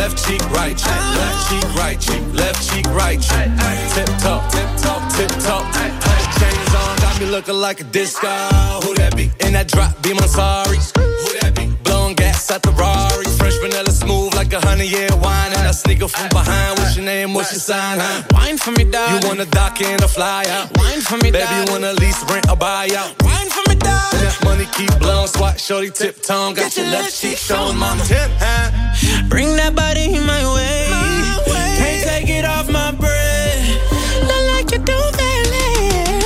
left cheek, right cheek, left cheek, right cheek, left cheek, right cheek. Tip top, tip top, tip top. Chains on, got me looking like a disco. Who that be? In that drop, be my sorry. Who that be? Blowing gas at the Rari. Fresh vanilla smooth like 100-year wine. And I sneak up from behind. What's your name? What's your sign? Huh? Wine for me, dog. You wanna dock in or fly out? Wine for me, dog. Baby, you wanna lease, rent or buy out? Wine for me, dog. And that money keep blowing, swat, shorty, tip tongue. Got your left cheek showing, mama. Tip, huh? Bring that body in my way. Can't take it off my breath. Not like you do, baby.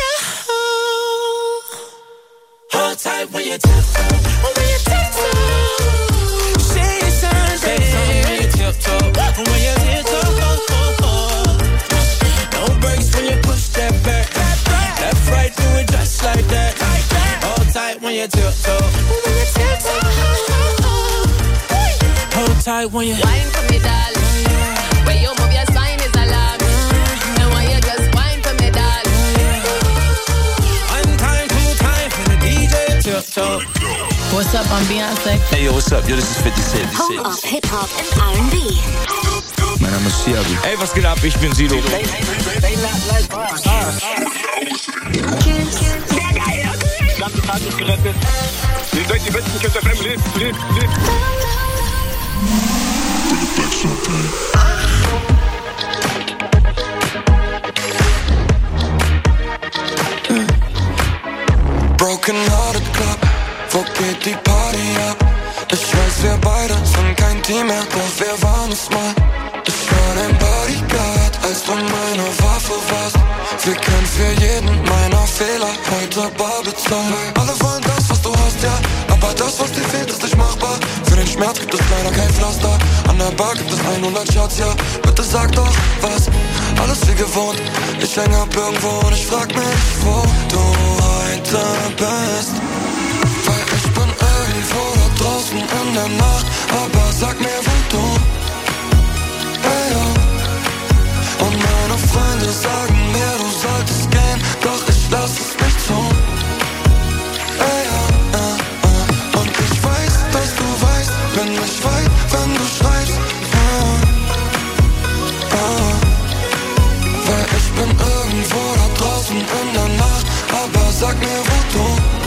Hold tight when you tiptoe. When you tiptoe. Say something. Say something when you tiptoe. When you tiptoe. No brakes when you push that back. Left, right, do it just like that. Hold tight when you tiptoe. When you tiptoe. Hold tight when you wine for me, darling. Where you move your spine is alarming. And when you just wine for me, darling. One time, two time for the DJ tiptoe. What's up, I'm Beyonce. Hey yo, what's up? Yo, this is 50 Cent. Home of Hip-Hop and R&B. Mein Name ist Siabi. Ey, was geht ab? Ich bin Sido. Ganze Tag ist gerettet. Ihr seid die besten Kids FM. Lebt. Broken Hearted Club, wo geht die Party ab? Ich weiß, wir beide sind kein Team mehr, doch wir waren es mal. Ich war dein Bodyguard, als du meine Waffe warst. Wir können für jeden meiner Fehler heute bar bezahlen. Alle wollen das, was du hast, ja, aber das, was dir fehlt, ist nicht machbar. Für den Schmerz gibt es leider kein Pflaster. An der Bar gibt es 100 Shots, ja, bitte sag doch was. Alles wie gewohnt, ich häng ab irgendwo und ich frag mich, wo du heute bist. Weil ich bin irgendwo da draußen in der Nacht, aber sag mir, wo du. Hey, oh. Und meine Freunde sagen mir, du solltest gehen, doch ich lass es nicht zu. Hey, und ich weiß, dass du weißt, bin ich weit, wenn du schreibst. Weil ich bin irgendwo da draußen in der Nacht, aber sag mir, wo du.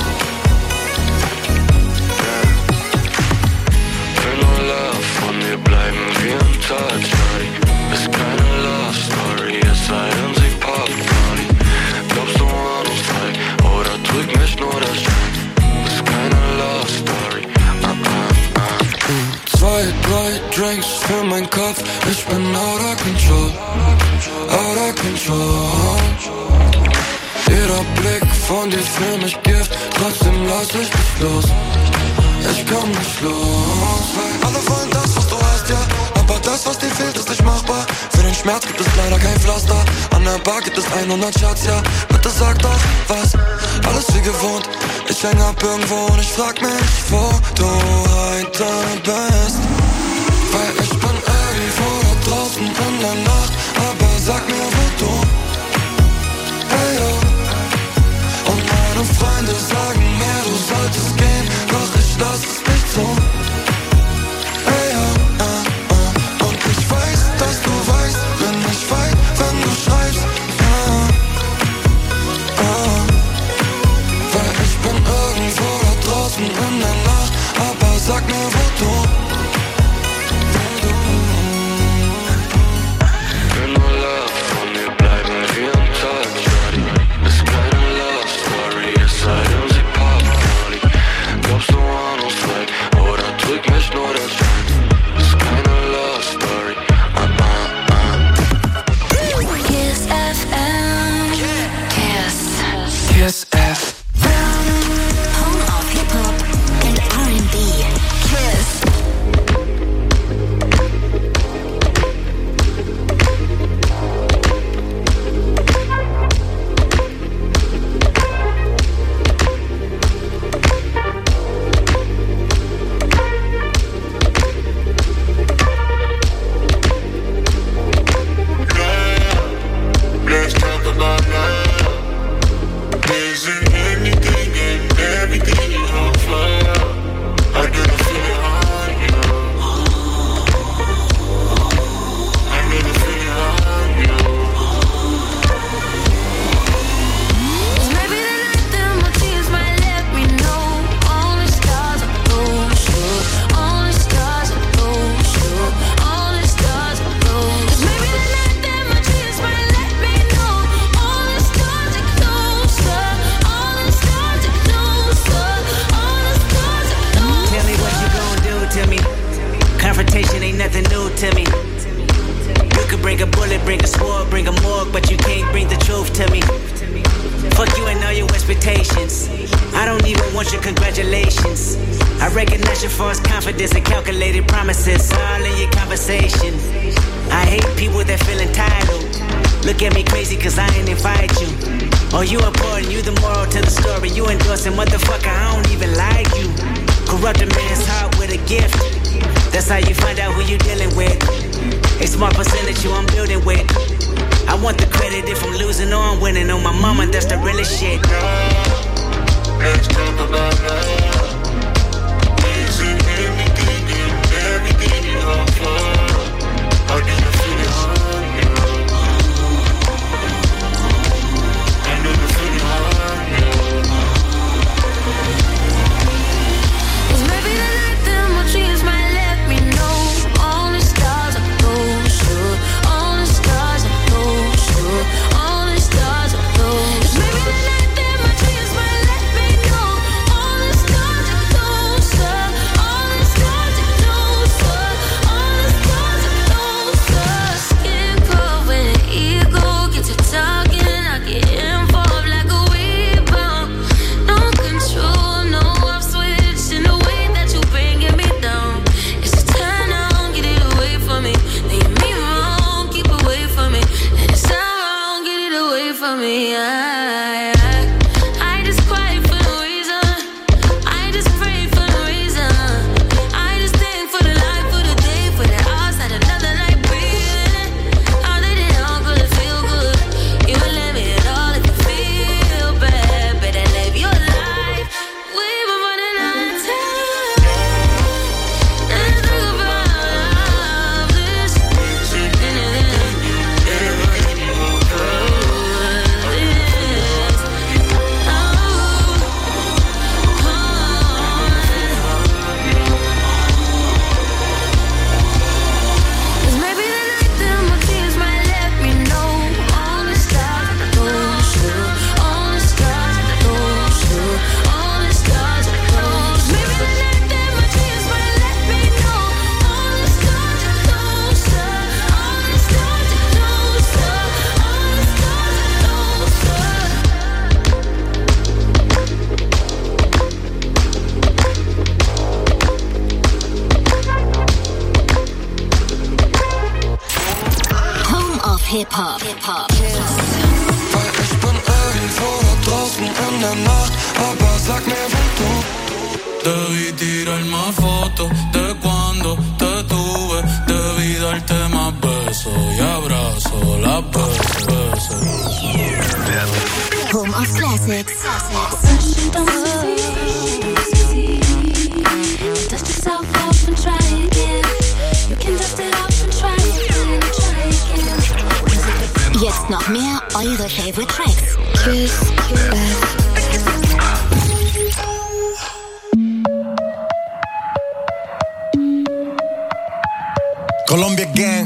Will nur Love, von mir bleiben wir im Touch, Shawty. Ist keine Love Story, es sei denn sie Pop-Party. Glaubst du an uns drei, oder trügt mich nur der Schein? Ist keine Love Story, 2, 3 Drinks für mein Kopf, ich bin out of control. Out of control. Jeder Blick von dir für mich Gift, trotzdem lass ich dich los. Ich komm nicht los. Alle wollen das, was du hast, ja, aber das, was dir fehlt, ist nicht machbar. Für den Schmerz gibt es leider kein Pflaster. An der Bar gibt es 100 Shots, ja, bitte sag doch was. Alles wie gewohnt, ich häng ab irgendwo und ich frag mich, wo du heute bist. Weil ich bin irgendwo da draußen in der Nacht, aber sag mir, wo du. Hey, oh. Und meine Freunde sagen mir, du solltest gehen, doch ich lass es nicht zu. Hey, oh. Und ich weiß, dass du weißt, bin ich weit, wenn du schreibst. Weil ich bin irgendwo da draußen in der Nacht, aber sag mir, wo du. Will nur Love, von situation ain't nothing new to me. You could bring a bullet, bring a sword, bring a morgue, but you can't bring the truth to me. Fuck you and all your expectations. I don't even want your congratulations. I recognize your false confidence and calculated promises all in your conversation. I hate people that feel entitled. Look at me crazy cause I ain't invite you. Oh, you important, you the moral to the story. You endorsing, motherfucker, I don't even like you. Corrupt a man's heart with a gift. That's how you find out who you dealing with. A smart percentage you I'm building with. I want the credit if I'm losing or I'm winning. On my mama, that's the realest shit. Let's talk about love. Easy, everything you offer. How do you feel it on you? I know you feel it on you. Cause maybe the night that my dreams might let me know. All the stars are closer. All the stars are closer. All the stars are closer. Cause maybe the night that my dreams might let me know. All the stars are closer. All the stars are closer. All the stars are closer. Skin cold when the ego gets to talking. I get involved like a rebound. No control, no off switch in the way that you bringing me down. It's a turn on, get it away from me. Leave me wrong, keep away from me. And it's not wrong, get it away from me. I just cry for no reason. I just pray for no reason. I just think for the life, for the day, for the outside, another night breathing. All that it all good, feel good. You will let me at all if you feel bad. Better live your life. We've been running out of time. And think about this. Cause maybe the night that my dreams might let me know. All the stars are closer. All the stars are closer. All the stars are closer. Maybe the night that my dreams might let me know. All the stars are closer. All the stars are closer. All the Home of Hip Hop. Weil ich bin irgendwo da draußen in der Nacht. Aber sag mir, wo du. Debí tirar más fotos de cuando te tuve. Debí darte más besos y abrazos, las veces. Home of Classics. Dust yourself off and try again. You can dust it off and try again. Jetzt noch mehr eure Favorite Tracks. Kiss back. Colombia gang.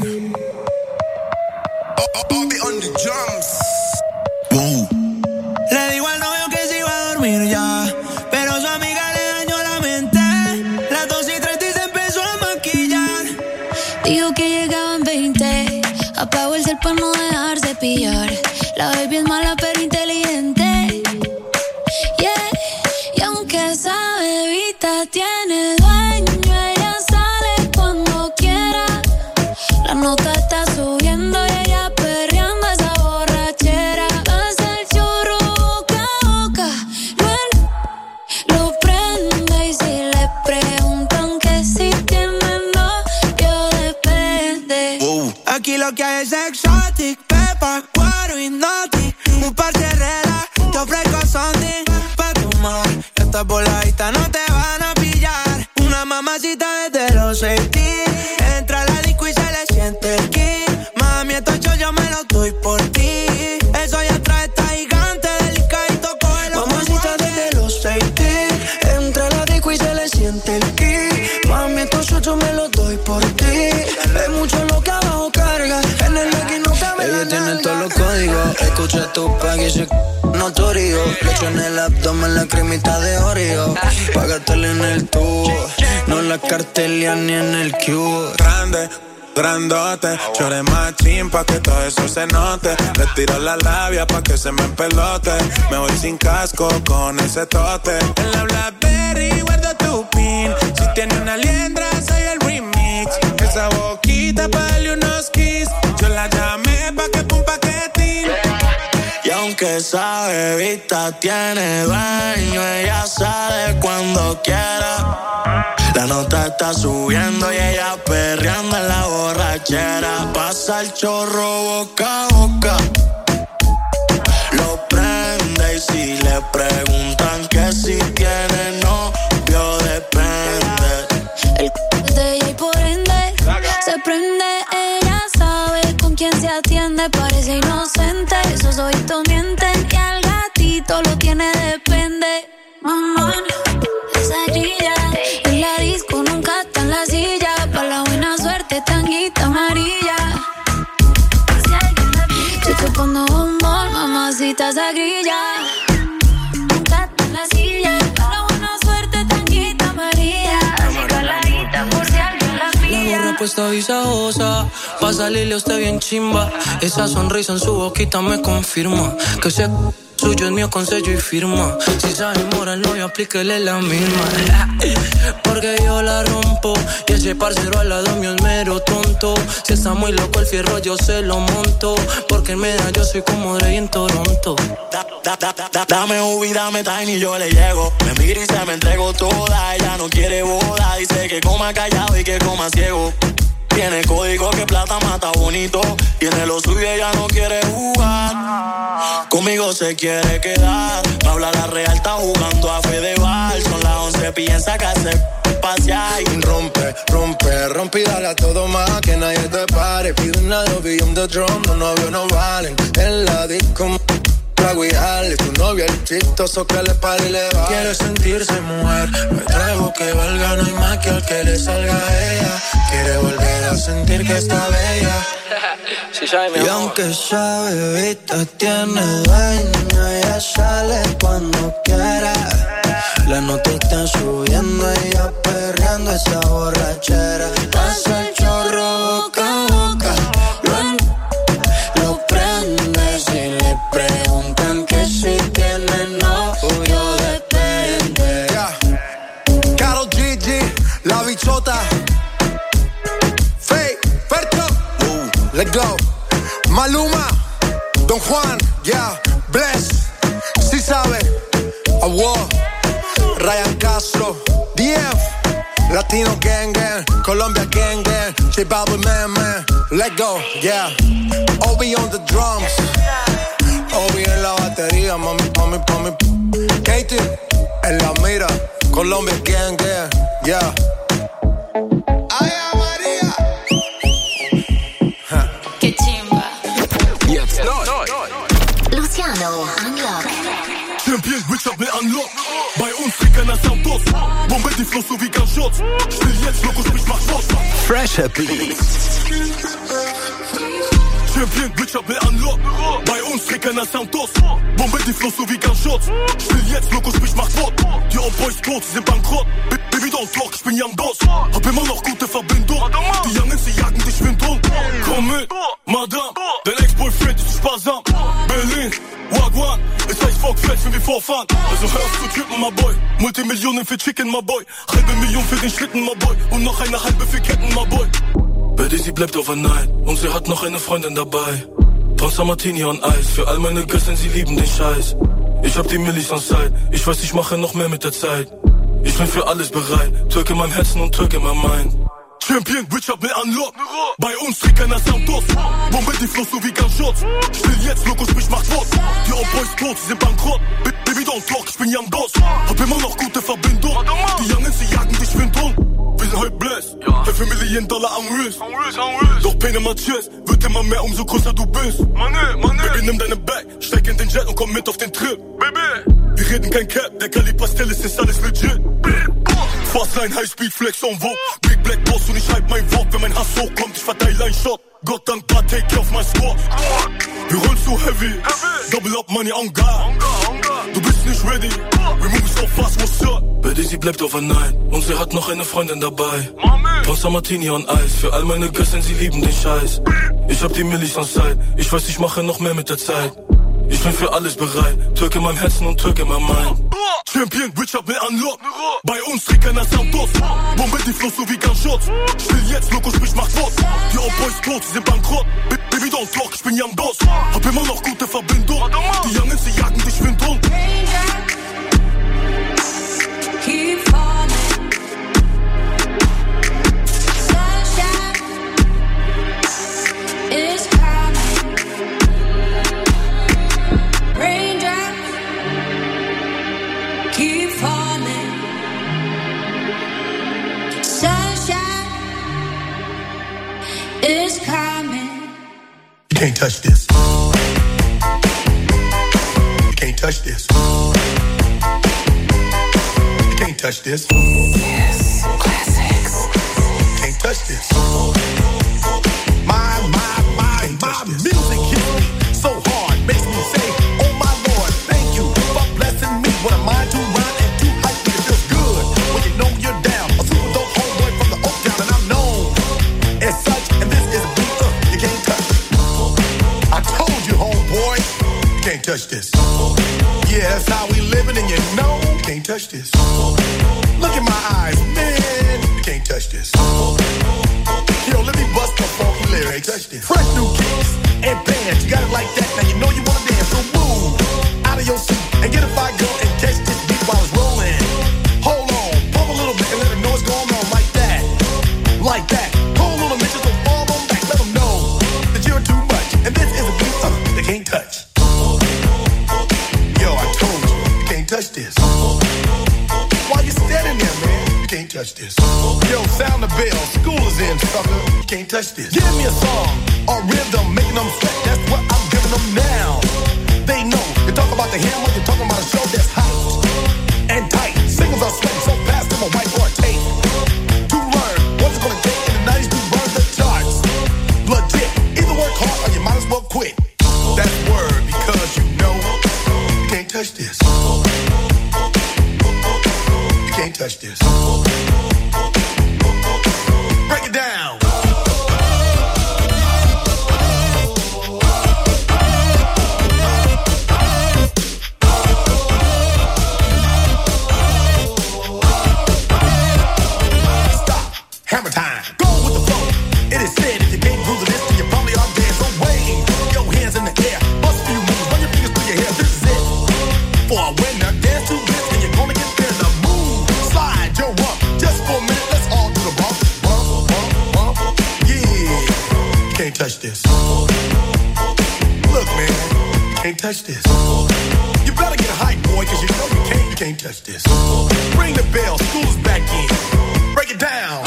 I'll be on the drums. Whoa. Le digo al novio que se iba a dormir ya, pero su amiga le dañó la mente. Las 2:30 y se empezó a maquillar. Dijo que llegaban 20. Apagó el cel para no dejarse pillar. La baby es mala pero inteligente. Yeah. Y aunque esa bebita tiene dueño, ella sale cuando quiera. La nota está subiendo y ella perreando esa borrachera. Hace el churro boca a boca. Lo prende y si le preguntan que si tiene novio depende. Aquí lo que hay es exotic, pepa, guaro y naughty. Un par de relax, te ofrezco something pa' tomar. Estas voladitas no te van a pillar. Una mamacita desde los 16. Entra a la disco y se le siente el kick. Mami, estos yo me los doy por ti. Eso ya trae esta gigante delicadito, cógelo. Mamacita desde los 16. Entra a la disco y se le siente el kick. Mami, estos yo me los doy por ti. Es mucho lo que abajo carga. En el aquí no cabe la Ella tiene todos los códigos. Escucha tu pack y se no notorio. Leche en el abdomen, la cremita de Oreo. Págatele en el tubo, no la cartelia ni en el cubo. Grande, grandote, chore machín pa' que todo eso se note. Le tiro la labia pa' que se me empelote. Me voy sin casco con ese tote. En la Blackberry guardo tu pin. Si tiene una liendra soy el remix. Esa boquita pa' darle unos kiss. Yo la llamé pa' que pum paquetín. Y aunque esa bebita tiene dueño, ella sale cuando quiera. La nota está subiendo y ella perreando en la borrachera. Pasa el chorro boca a boca, lo prende y si le preguntan que si tiene novio depende. El de ella y por ende se prende, ella sabe con quién se atiende. Parece inocente, esos ojitos mienten y al gatito lo tiene depende. Mamá, esa grilla en la disco nunca está en la silla. Pa' la buena suerte, tanguita amarilla. Yo te pongo bombón, mamacita, esa grilla nunca está en la silla. Pa' la buena suerte, tanguita amarilla. Así caladita por si alguien la pilla. La gorra puesta visajosa, pa' salirle a usted bien chimba. Esa sonrisa en su boquita me confirma que ese suyo es mío con sello y firma. Si sabe moral, no, yo aplíquele la misma. Porque yo la rompo y ese parcero al lado mío es mero tonto. Si está muy loco el fierro, yo se lo monto. Porque en media yo soy como Dre en Toronto. Dame Ubi, dame Tiny, yo le llego. Me mira y se me entrego toda. Ella no quiere boda, dice que coma callado y que coma ciego. Tiene código que plata mata bonito. Tiene lo suyo, ella no quiere jugar. Conmigo se quiere quedar. Me habla la real, está jugando a Fedeval. Son las 11, piensa que hace pasear. Rompe, rompe, rompe y dale a todo más. Que nadie te pare. Pide una lobby on the drum. Los novios no valen. En la disco guiarle, tu novio el chistoso que le pare y le va. Quiere sentirse mujer, me traigo que valga, no hay más que al que le salga a ella. Quiere volver a sentir que está bella. Sí, y aunque esa bebita tiene dueño, ella sale cuando quiera. La nota está subiendo, ella perreando esa borrachera. Pasa el chorro boca a boca, lo prende si le preguntan que si tiene novio depende. Karol G, la bichota. Faye, Fercho, let's go. Maluma, Don Juan, Bless, si sabe, Award, Ryan Castro, DF, Latino Gang Gang, Colombia Gang Gang, J Balvin Man, let's go, Obi on the drums, Obi en la batería, mami, Katie en la mira, Colombia Gang Gang, Ay, María. Qué chimba. Luciano, Unlock. Champion, Richard will unlock. Bei uns Trickern das Autos. Bombe die Flow so wie Gunshot. Still jetzt, Loco, sprich, mach Schluss. Fresher Beats. Champion, Richard will unlock. Bei uns Trickern das Autos. Bombe die Flow so wie Gunshot. Still jetzt, Loco, sprich, mach Wort. Die Old Boys tot, sie sind bankrott. Baby, don't talk, ich bin Young Boss. Hab immer noch gute Verbindung. Die Youngins, sie jagen dich wind rum. Komm mit, Madame. Dein Ex-Boyfriend ist sparsam. Berlin, Wagwan. Es heißt Volksfest, wenn wir vorfahren. Also hör auf zu trippen, my boy. Multimillionen für Chicken, my boy. Halbe Million für den Schlitten, my boy. Und noch eine halbe für Ketten, my boy. Betty, sie bleibt overnight. Und sie hat noch eine Freundin dabei. Bronzer Martini on Eis. Für all meine Götzen, sie lieben den Scheiß. Ich hab die Millis on Side. Ich weiß, ich mache noch mehr mit der Zeit. Ich bin für alles bereit. Türke in meinem Herzen und Türke in meinem Mind. Champion, Richard will unlock. Bei uns Trickern das Autos. Bombe die Flow so wie Gunshots. Still jetzt, Loco, sprich, mach Wort. Die Old Boys tot, sie sind bankrott. Baby, don't talk, ich bin Young Boss. Hab immer noch gute Verbindung. Die Youngins, sie jagen dich wind rum. Wir sind heute blessed. $5 Million am Wrist. Doch Payne Mathias wird immer mehr, umso größer du bist. Baby, nimm deine Bag, steig in den Jet und komm mit auf den Trip. Wir reden kein Cap, der Kali Pastell ist alles legit. Fastline, Highspeed, Flex on Vogue. Big Black Boss und ich halt mein Wort. Wenn mein Hass hochkommt, ich verteile ein Shot. Gott dankbar, take care of my squad. Wir rollen zu heavy. Double up money on guard. Du bist nicht ready. We move so fast, what's up? Betty, sie bleibt auf ein Nein. Und sie hat noch eine Freundin dabei. Wasser, Martini und Eis. Für all meine Götzen, sie lieben den Scheiß. Ich hab die Millis an Zeit. Ich weiß, ich mache noch mehr mit der Zeit. Ich bin für alles bereit. Türk in meinem Herzen und Türk in meinem Mind. Champion, Richard mit Unlock. Bei uns trägt keiner Santos. Bombe die Flow so wie Gunshots. Still jetzt, Loco, sprich, macht Boss. Die Old Boys tot, sie sind bankrott. Baby, don't talk, ich bin Young Boss. Hab immer noch gute Verbindung. Die Youngins, sie jagen dich wind um. Keep falling. Sunshine is coming. Raindrops keep falling. Sunshine is coming. You can't touch this. You can't touch this. You can't touch this. Yes, classics. Can't touch this. My music hits me so hard, makes me say, oh my Lord, thank you for blessing me. What a mind to rhyme and too hype, it feels good when you know you're down. A super dope homeboy from the Oak Town, and I'm known as such. And this is a beat you can't touch. I told you, homeboy, you can't touch this. Yeah, that's how we living, and you know you can't touch this. Look in my eyes, man, you can't touch this. Yo, let me bust the funky lyrics. Fresh new kicks and bands, you got it like that. Now you know you wanna dance, so move out of your seat and get a fire girl and catch this beat while it's rolling. Hold on, pump a little bit and let them know what's going on like that, like that. Hold a little bitches, so fall on back, let them know that you're too much. And this is a beat they can't touch. Yo, I told you, you can't touch this. Why you standing there, man? You can't touch this. Yo, sound the bell, school is in, sucker. You can't touch this. Give me a song or rhythm, making them sweat. That's what I'm giving them now. They know. You talk about the hammer, you're talking about a show that's hot and tight. Singles are sweating so fast, them a whiteboard tape. To learn what's it gonna take in the 90s to burn the charts. Legit. Either work hard or you might as well quit. That's word because you know you can't touch this. You can't touch this. Break it down. Stop. Hammer time. Go with the flow. It is said if you can't groove to this, then you probably are dead. So wave your hands in the air. Bust a few moves. Run your fingers through your hair. This is it. For a winner, dance to this, and you're gonna get there. The move, slide your rump. Just for a minute, let's all do the bump, bump, bump, bump. Yeah, you can't touch this. Look, man, you can't touch this. You better get hype, boy, cause you know you can't touch this. Ring the bell, school's back in. Break it down.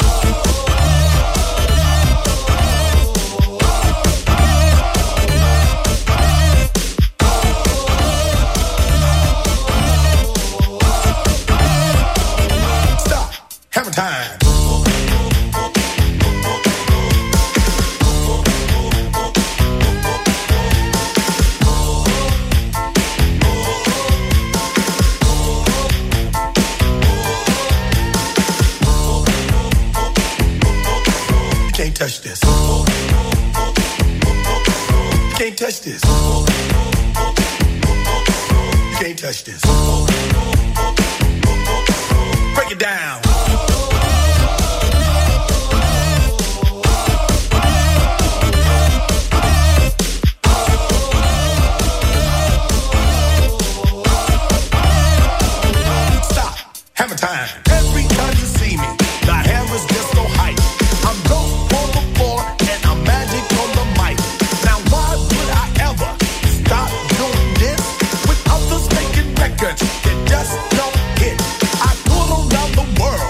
Hammer time. You can't touch this. You can't touch this. You can't touch this. Break it down. Hammer time. Every time you see me, the hammer's just so hype. I'm dope on the floor and I'm magic on the mic. Now why would I ever stop doing this with others making records that just don't hit? I tour around the world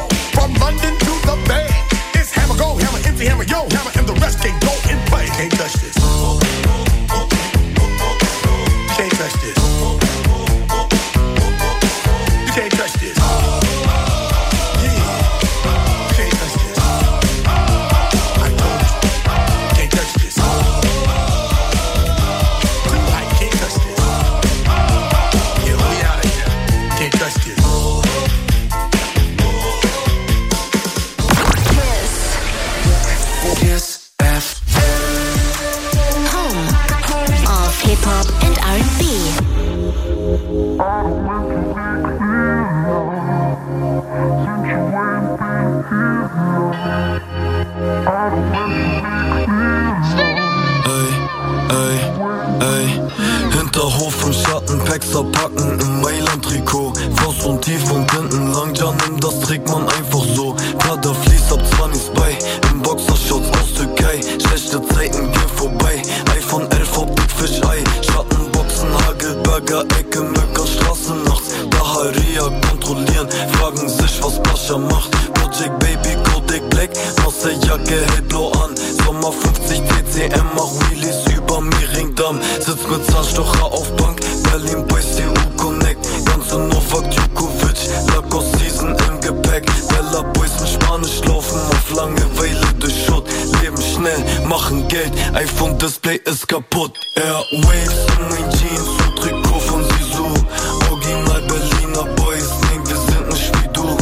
Hinterhof im Schatten, Paxer packen im Mailand-Trikot. Faust und tief und hinten lang, ja nimm, das trägt man einfach so. Prada fließt ab 20 bei, im Boxershorts aus Türkei. Schlechte Zeiten gehen vorbei, iPhone 11 auf Big Fish Eye. Schattenboxen, Hagelberger, Ecke, Möcker, Straße nachts. Daharia kontrollieren, fragen sich, was Pascha macht. Project Baby, Kodak Black, Marseille-Jacke, hellblau an. Sommer 50 TCM, mach Wheelies über Mehringdamm. Sitz mit Zahnstocher auf Bank, Berlin Boys, TU Connect. Ganze Novak Djokovic, Lacoste Season im Gepäck. Bella Boys mit Spanisch laufen auf Langeweile durch Schutt. Leben schnell, machen Geld, iPhone Display ist kaputt. Airwaves in mein Jeans und Trikot von Sisu. Original Berliner Boys, nee, wir sind nicht wie du.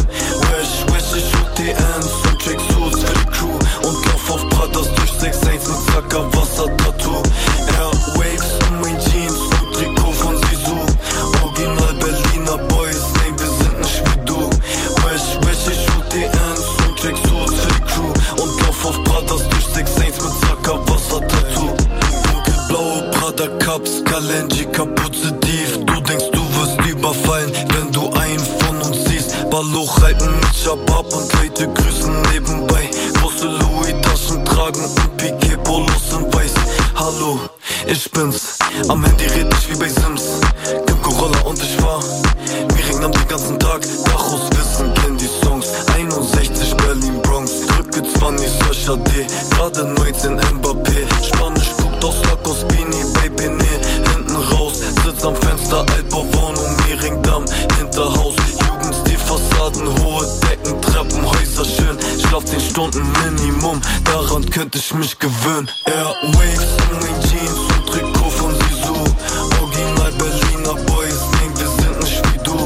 Wesh, ich UTNs und Tracksuits für die Crew. Und lauf auf Pradas durch 6-1 mit Zackerwasser-Tattoo. Airwaves in mein Jeans und Trikot von Sisu. Original Berliner Boys, nee, wir sind nicht wie du. Wesh, ich UTNs und Tracksuits für die Crew. Und lauf auf Pradas durch 6-1 mit Zackerwasser-Tattoo. Dunkelblaue Prada Cups, Kalenji, Kapuze tief. Du denkst, du wirst überfallen, wenn du einen von uns siehst. Balloch halten mit Shabab und Leute grüßen nebenbei. Große Louis-Taschen tragen und Piquet-Polos in weiß. Hallo, ich bin's, am Handy red ich wie bei Sims. Kim Corolla und ich fahr Mehringdamm den ganzen Tag. Dachos wissen, kenn die Songs. 61 Berlin Bronx, drücke 20 Sascha D. Gerade 19 Mbappé, Spanisch guckt aus Lacoste Beanie, Baby nee, hinten raus. Sitz am Fenster, Altbauwohnung, Mehringdamm, Hinterhaus. Jugendstil, Fassaden, hohe Decken, Treppenhäuser schön. Schlaf 10 Stunden Minimum, daran könnte ich mich gewöhnen. Airwaves in mein Jeans und Trikot von Sisu. Original Berliner Boys, nee, wir sind nicht wie du.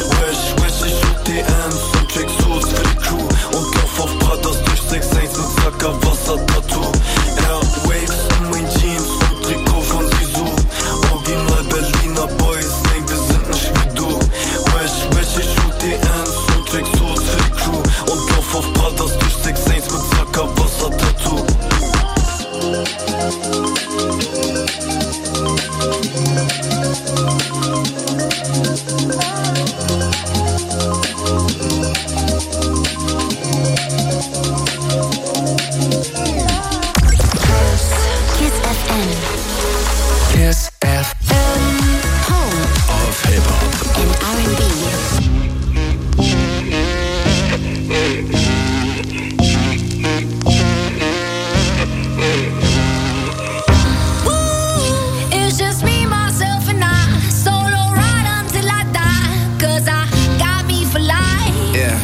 Wesh, ich UTNs und Tracksuits für die Crew. Und lauf auf Pradas durch 6-1 mit Zackerwasser-Tattoo. Airwaves in mein Jeans und Trikot von Sisu. Original Berliner Boys, nee, wir sind nicht wie du. Wesh, ich UTNs und Tracksuits für die Crew. Und lauf auf Pradas durch 6-1 mit Zackerwasser-Tattoo. Kiss FM. Kiss FM. Home Of Hip-Hop and R&B. It's just me, myself, and I. Solo ride until I die. 'Cause I got me for life. Yeah.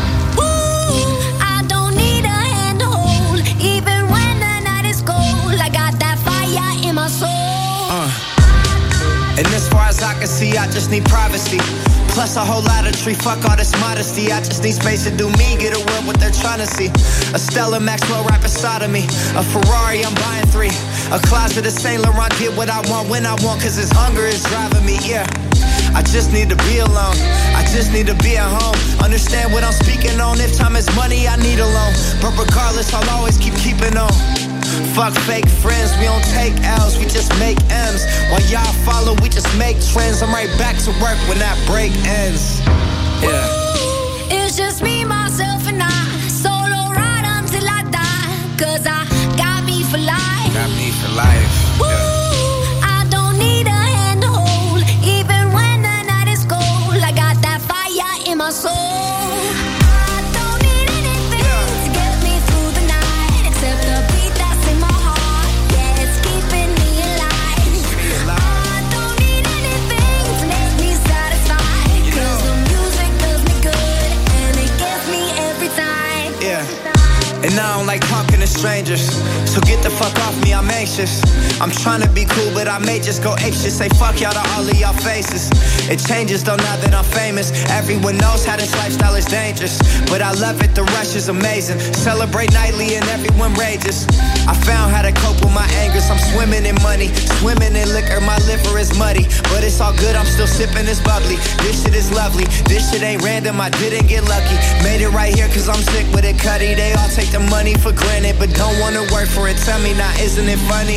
I don't need a hand to hold. Even when the night is cold, I got that fire in my soul. And as far as I can see, I just need privacy. Plus a whole lot of tree, fuck all this modesty. I just need space to do me, get away what they're trying to see. A Stella Maxwell right beside of me. A Ferrari, I'm buying 3. A closet of Saint Laurent, get what I want when I want, 'cause this hunger is driving me, yeah. I just need to be alone, I just need to be at home. Understand what I'm speaking on, if time is money, I need a loan. But regardless, I'll always keeping on. Fuck fake friends, we don't take L's, we just make M's. While y'all follow, we just make trends. I'm right back to work when that break ends. Yeah. It's just me, myself, and I. Solo ride until I die. 'Cause I got me for life. Got me for life. I don't need a hand to hold. Even when the night is cold, I got that fire in my soul. I don't need anything to get me through the night, except the beat that's in my heart. Yeah, it's keeping me alive. I don't need anything to make me satisfied, 'cause the music does me good and it gets me every time. Yeah. And I don't like talking to strangers. So get the fuck off me, I'm anxious. I'm trying to be cool, but I may just go apeshit. Say fuck y'all to all of y'all faces. It changes though now that I'm famous. Everyone knows how this lifestyle is dangerous, but I love it, the rush is amazing. Celebrate nightly and everyone rages. I found how to cope with my angers. I'm swimming in money, swimming in liquor. My liver is muddy, but it's all good, I'm still sipping this bubbly. This shit is lovely, this shit ain't random, I didn't get lucky. Made it right here cause I'm sick with it, Cuddy. They all take the money for granted, but don't wanna work for it. Tell me now, isn't it funny?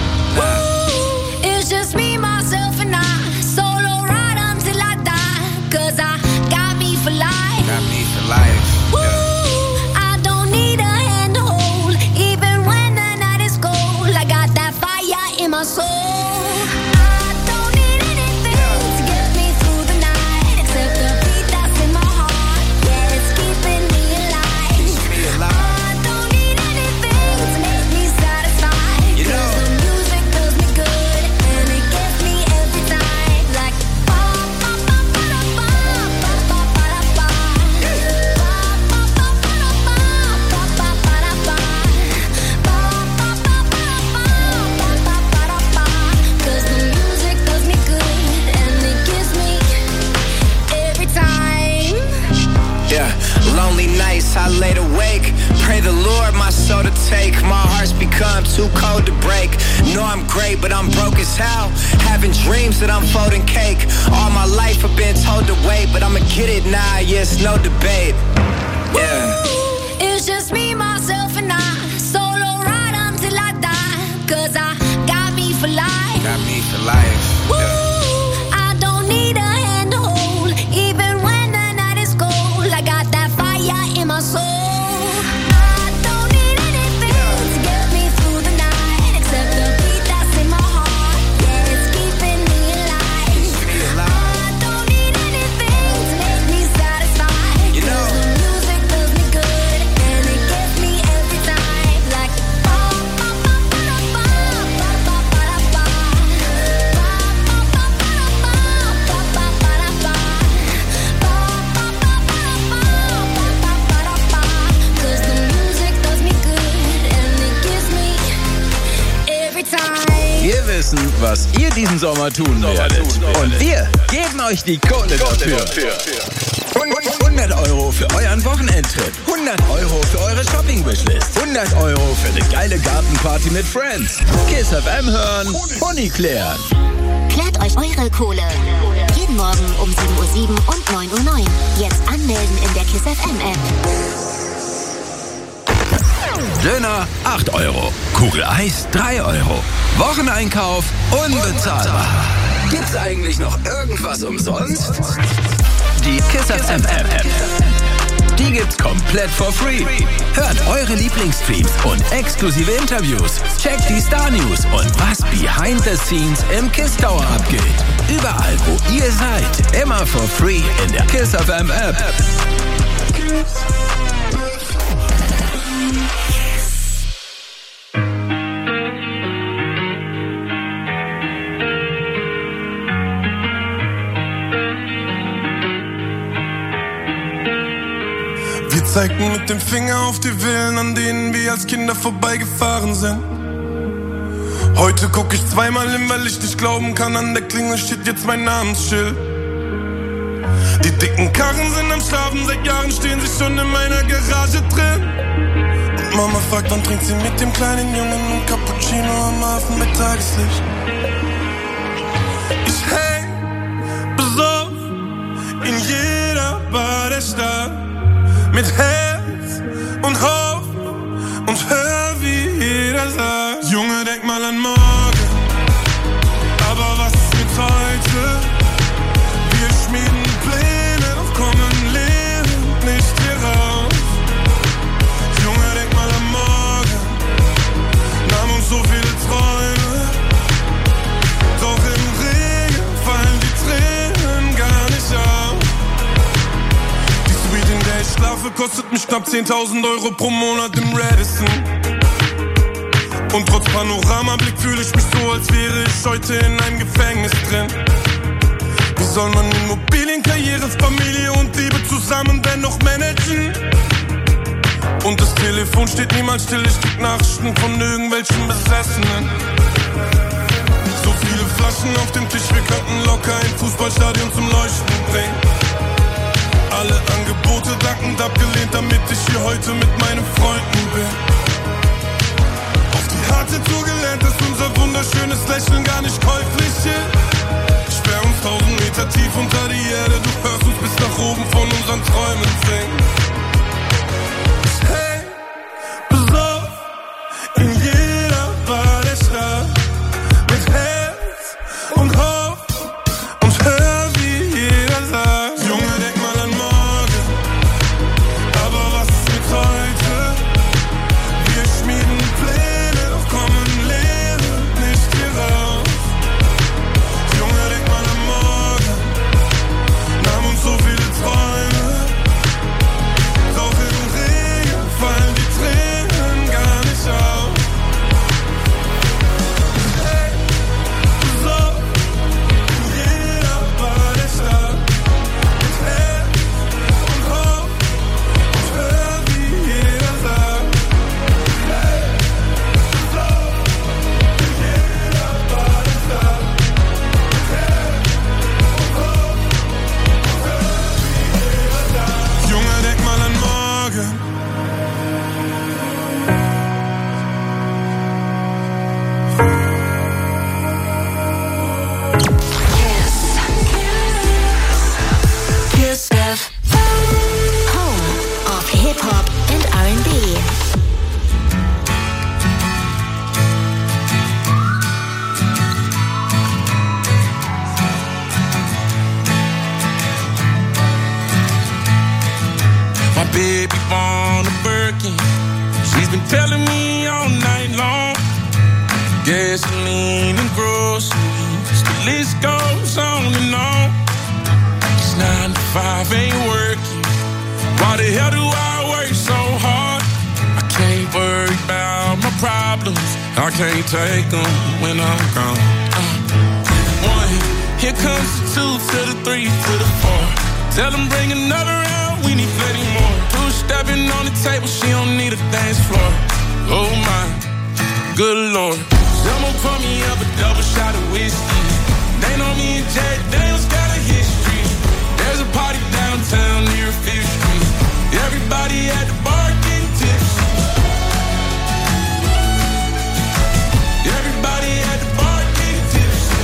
It's just me, myself and I. Solo ride until I die. Cause I got me for life. Got me for life. Woo, I don't need a hand to hold. Even when the night is cold, I got that fire in my soul. I don't need anything to get me through the night, except the beat that's in my heart. Yeah, it's keeping me alive. I don't need anything to make me satisfied. You know, the music does me good, and it gets me every time. Like ba ba ba ba ba ba ba ba ba ba. Ba ba ba ba ba ba ba ba ba ba. Ba ba ba ba ba ba ba ba ba. 'Cause the music does me good, and it gives me every time. yeah, lonely nights, I laid awake. Pray the Lord my soul to take. My heart's become too cold to break. Know I'm great, but I'm broke as hell. Having dreams that I'm folding cake. All my life I've been told to wait, but I'ma get it now, yes, no debate. Yeah. It's just me, myself, and I. Solo ride until I die. 'Cause I got me for life. Got me for life. Woo, I don't need a hand to hold. Even when the night is cold, I got that fire in my soul. I don't need anything to get me through the night, except the beat that's in my heart. Yeah, it's keeping me alive. I don't need anything to make me satisfied. You know, 'Cause the music does me good, and it gets me every time. Like ba ba ba ba ba ba ba ba ba ba. Ba ba ba ba ba ba ba ba ba ba. Ba ba ba ba ba ba ba ba. 'Cause the music does me good, and it gives me every time. Wir wissen, was ihr diesen Sommer tun werdet. Und wir geben euch die Kohle dafür. 100 € für euren Wochenendtrip. 100 € für eure Shopping-Wishlist. 100 € für eine geile Gartenparty mit Friends. Kiss FM hören, Honig klären. Klärt euch eure Kohle. Jeden Morgen um 7:07 und 9:09 Uhr. Jetzt anmelden in der Kiss FM App. Döner 8 €. Kugel Eis 3 €. Wocheneinkauf unbezahlbar. Gibt's eigentlich noch irgendwas umsonst? Die Kiss FM App. Die gibt's komplett for free. Hört eure Lieblingsstreams und exklusive Interviews. Checkt die Star News und was behind the scenes im Kiss Tower abgeht. Überall, wo ihr seid. Immer for free in der Kiss FM App. Wir zeigten mit dem Finger auf die Villen, an denen wir als Kinder vorbeigefahren sind. Heute guck ich zweimal hin, weil ich nicht glauben kann, an der Klingel steht jetzt mein Namensschild. Die dicken Karren sind am Schlafen, seit Jahren stehen sie schon in meiner Garage drin. Und Mama fragt, wann trinkt sie mit dem kleinen Jungen ein Cappuccino am Hafen mit Tageslicht. Ich häng besoffen in jeder Bar der Stadt. Mit Herz und Hoffnung und hör, wie jeder sagt: Junge, denk mal an morgen, aber was ist mit heute? Wir schmieden Pläne, doch kommen lebend nicht hier raus. Junge, denk mal an morgen, nahm uns so viele Träume, doch im Regen fallen die Tränen gar nicht auf. In der ich schlafe, kostet mich knapp 10.000 € pro Monat im Radisson. Und trotz Panoramablick fühle ich mich so, als wäre ich heute in einem Gefängnis drin. Wie soll man Immobilien, Karriere, Familie und Liebe zusammen dennoch managen? Und das Telefon steht niemals still, ich krieg Nachrichten von irgendwelchen Besessenen. So viele Flaschen auf dem Tisch, wir könnten locker ein Fußballstadion zum Leuchten bringen. Alle Angebote dankend abgelehnt, damit ich hier heute mit meinen Freunden bin. Auf die harte Tour gelernt, dass unser wunderschönes Lächeln gar nicht käuflich ist. Sperr uns 1000 Meter tief unter die Erde, du hörst uns bis nach oben von unseren Träumen singen. Hey, besoffen in jeder Bar der Stadt, mit Herz und Hoffnung und hör, wie jeder sagt: Junge, denk mal an morgen, aber was ist mit heute? Wir schmieden Pläne, doch kommen Leere nicht hier raus. Junge, denk mal an morgen, nahm uns so viele Träume, doch im Regen fallen die Tränen gar nicht auf. Hey, so in jeder Bar der Stadt, mit Herz und Hoffnung und hör, wie jeder sagt. Hey, so in jeder Bar der Stadt, mit Herz und Hoffnung und hör, wie jeder sagt. Junge, denk mal an morgen. Kiss FM, home of hip hop and R&B. My baby born a Birkin. She's been telling me all night long. Gasoline and groceries, the list goes on and on. It's 9 to 5, ain't working. Why the hell do I work so hard? I can't worry about my problems. I can't take them when I'm gone. One, here comes the 2 to the 3 to the 4. Tell them bring another round, we need plenty more. 2 stepping on the table, she don't need a dance floor. Oh my, good Lord. Someone pour me up a double shot of whiskey. They know me and Jack Daniels got a history. There's a party downtown near 5th Street. Everybody at the bar getting tipsy. Everybody at the bar getting tipsy.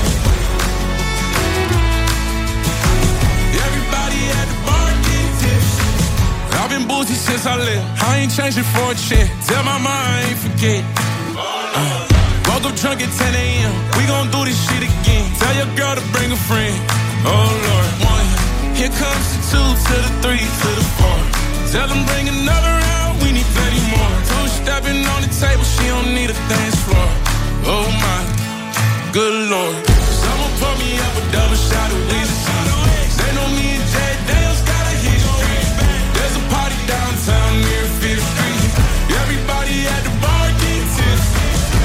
Everybody at the bar getting tipsy. I've been boozy since I left. I ain't changing for a check. Tell my mind I ain't forget. Woke up drunk at 10 a.m. We gon' do this shit again. Tell your girl to bring a friend. Oh Lord. 1, here comes the 2 to the 3 to the 4. Tell them bring another round, we need plenty more. 2 stepping on the table, she don't need a dance floor. Oh my, good Lord. Someone pour me up a double shot of whiskey. They know me and Jack Daniels got a history. There's a party downtown near 5th Street. Everybody at the bar getting tipsy.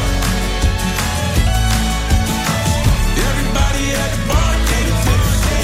Everybody at the bar getting tipsy.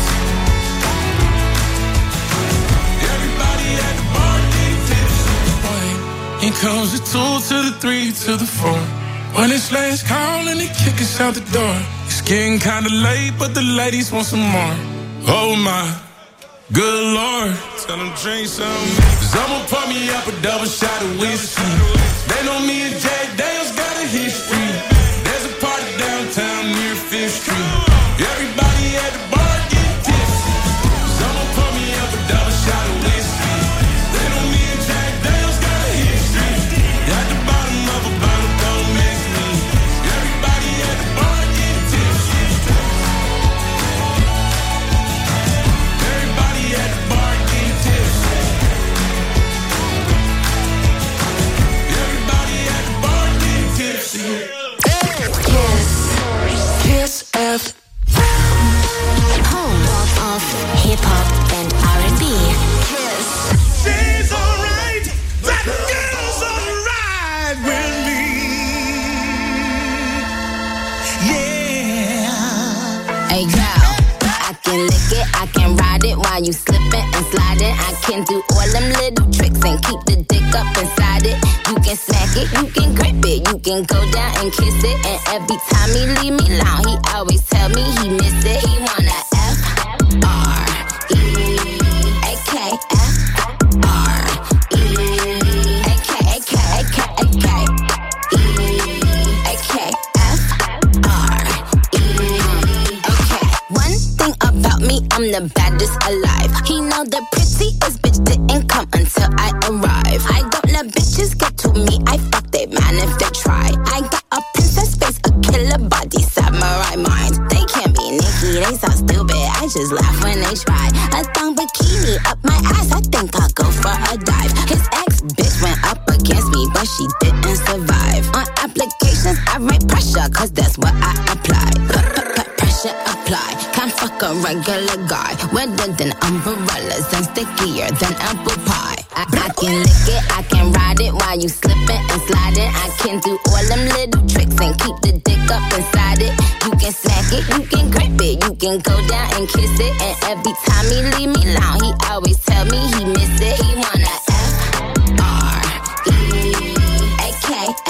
Everybody at the bar getting tipsy. Here comes the 2 to the 3 to the 4. When it's last call and they kick us out the door. It's getting kinda late, but the ladies want some more. Oh my, good Lord. Tell them drink some. Someone pour me up a double shot of whiskey. They know me and Jack Daniels got a history. There's a party downtown near 5th Street. Everybody at the bar getting tipsy. Someone pour me up a double shot of whiskey. They know me and Jack Daniels got a history. At the bottom of a bottle, don't mix me. Everybody at the bar getting tipsy. Everybody at the bar getting tipsy. Everybody at the bar getting tipsy. Kiss FM, home of hip hop and R&B. Kiss. She's alright, that girl's alright with me. Yeah. Hey girl, I can lick lick it, I can ride it while you slipping and sliding. I can do all them little tricks and keep the dick up inside it. You can smack it, you can grip it, you can go down and kiss it. And every time he leave me alone, he always tell me he miss it. He wanna F-R-E-A-K, F-R-E-A-K, F-R-E-A-K. One thing about me, I'm the baddest alive. He know the prettiest bitch didn't come until I arrive. I don't let bitches get to me, I fuck they man if they try. I got a princess face, a killer body, samurai mind. They can't be Nicki, they so stupid, I just laugh when they try. A thong bikini up my ass, I think I'll go for a dive. His ex-bitch went up against me, but she didn't survive. On applications, I write pressure, cause that's what I apply. Pressure apply, can't fuck a regular guy. Wetter than umbrellas and stickier than apple pie. I can lick it, I can ride it while you slipping and sliding. I can do all them little tricks and keep the dick up inside it. You can smack it, you can grip it, you can go down and kiss it. And every time he leave me alone, he always tell me he miss it. He wanna F-R-E-A-K,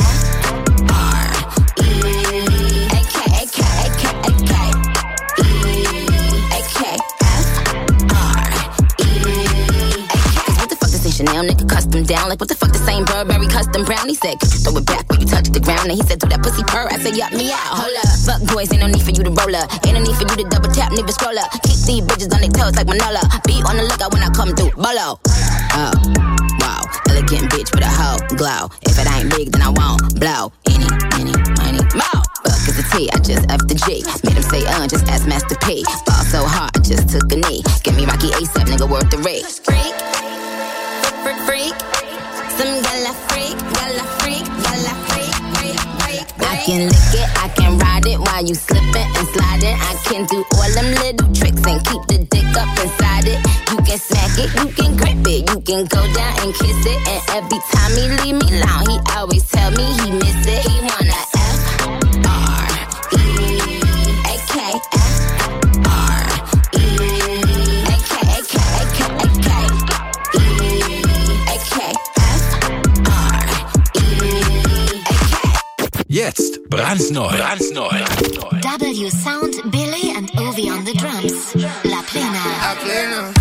Chanel nigga custom down. Like what the fuck, the same Burberry custom brown. He said, could you throw it back when you touch the ground? And he said, do that pussy purr. I said, yup, me out. Hold up. Fuck boys, ain't no need for you to roll up. Ain't no need for you to double tap, neither scroll up. Keep these bitches on their toes like Manola. Be on the lookout when I come through. Bolo. Oh, wow. Elegant bitch with a hoe glow. If it ain't big, then I won't blow. Any, money, more. Fuck is a T, I just F the G. Made him say, just ask Master P. Ball so hard, I just took a knee. Give me Rocky ASAP, nigga, worth the rate. Freak, some gala freak, gala freak, gala freak, freak. I can lick it, I can ride it while you slipping and sliding. I can do all them little tricks and keep the dick up inside it. You can smack it, you can grip it, you can go down and kiss it. And every time he leave me alone, he always tell me he miss it. He wanna F-R-E-A-K, Jetzt brandneu. W Sound, Billy and Ovi on the drums. La Plena. La Plena.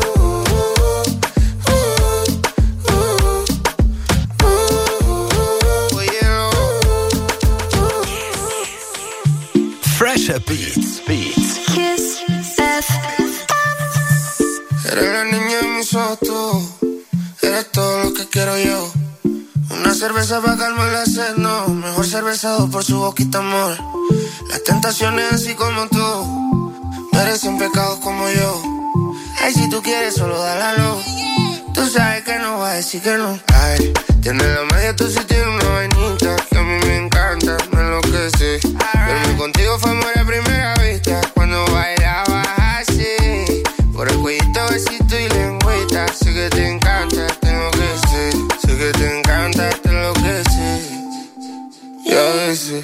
Fresher Beats. Kiss FM. Eres la niña de mis ojos, tú. Eres todo lo que quiero yo. Una cerveza para calmar la sed, no. Mejor cervezado por su boquita, amor. Las tentaciones así como tú merecen pecados como yo. Ay, si tú quieres, solo dale a luz. Tú sabes que no va a decir que no. Ay, tienes la media, tú sí tienes una vainita que a mí me encanta, me enloquece. Verme contigo fue amor a primera vista. Cuando bailabas así, por el cuellito, besito y lengüita. Sé que te encanta, tengo que ser. Sé que te encanta, te enloquece. Y a veces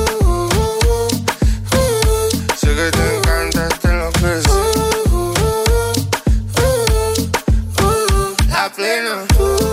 sé que te encanta, te enloquece. La Plena.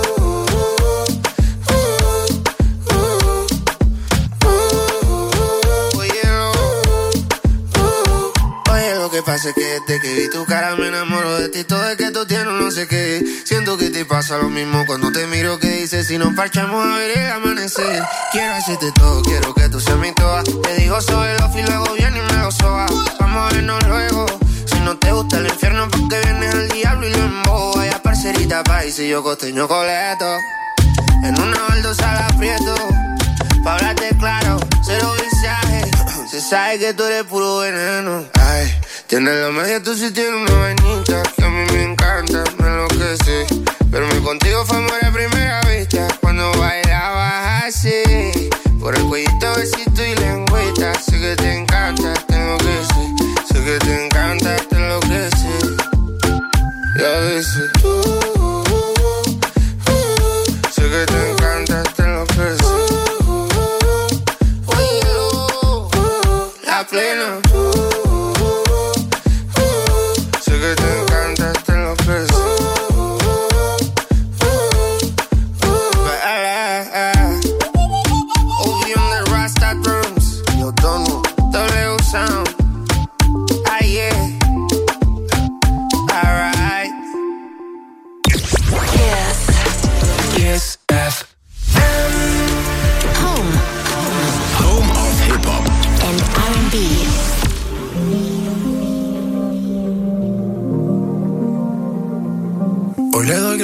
Lo que pasa es que desde que vi tu cara me enamoro de ti. Todo es que tú tienes no sé qué. Siento que te pasa lo mismo cuando te miro. Que dices si nos parchamos a ver el amanecer. Quiero hacerte todo, quiero que tú seas mi toa. Te digo sobre los y luego viene y me lo soba. Vamos a vernos luego. Si no te gusta el infierno, porque vienes al diablo y lo embobo. Vaya parcerita país y yo costeño coleto. En una baldosa la aprieto. Pa' hablarte claro, cero visaje. Se sabe que tú eres puro veneno. Ay, tienes la media, tú sí tienes una vainita que a mí me encanta, me enloquece. Verme contigo fue amor a primera vista. Cuando bailabas así, por el cuellito, besito y lengüita. Sé que te encanta, tengo que ser. Sé que te encanta, te enloquece. Y a veces sé que te encanta, te enloquece. La Plena.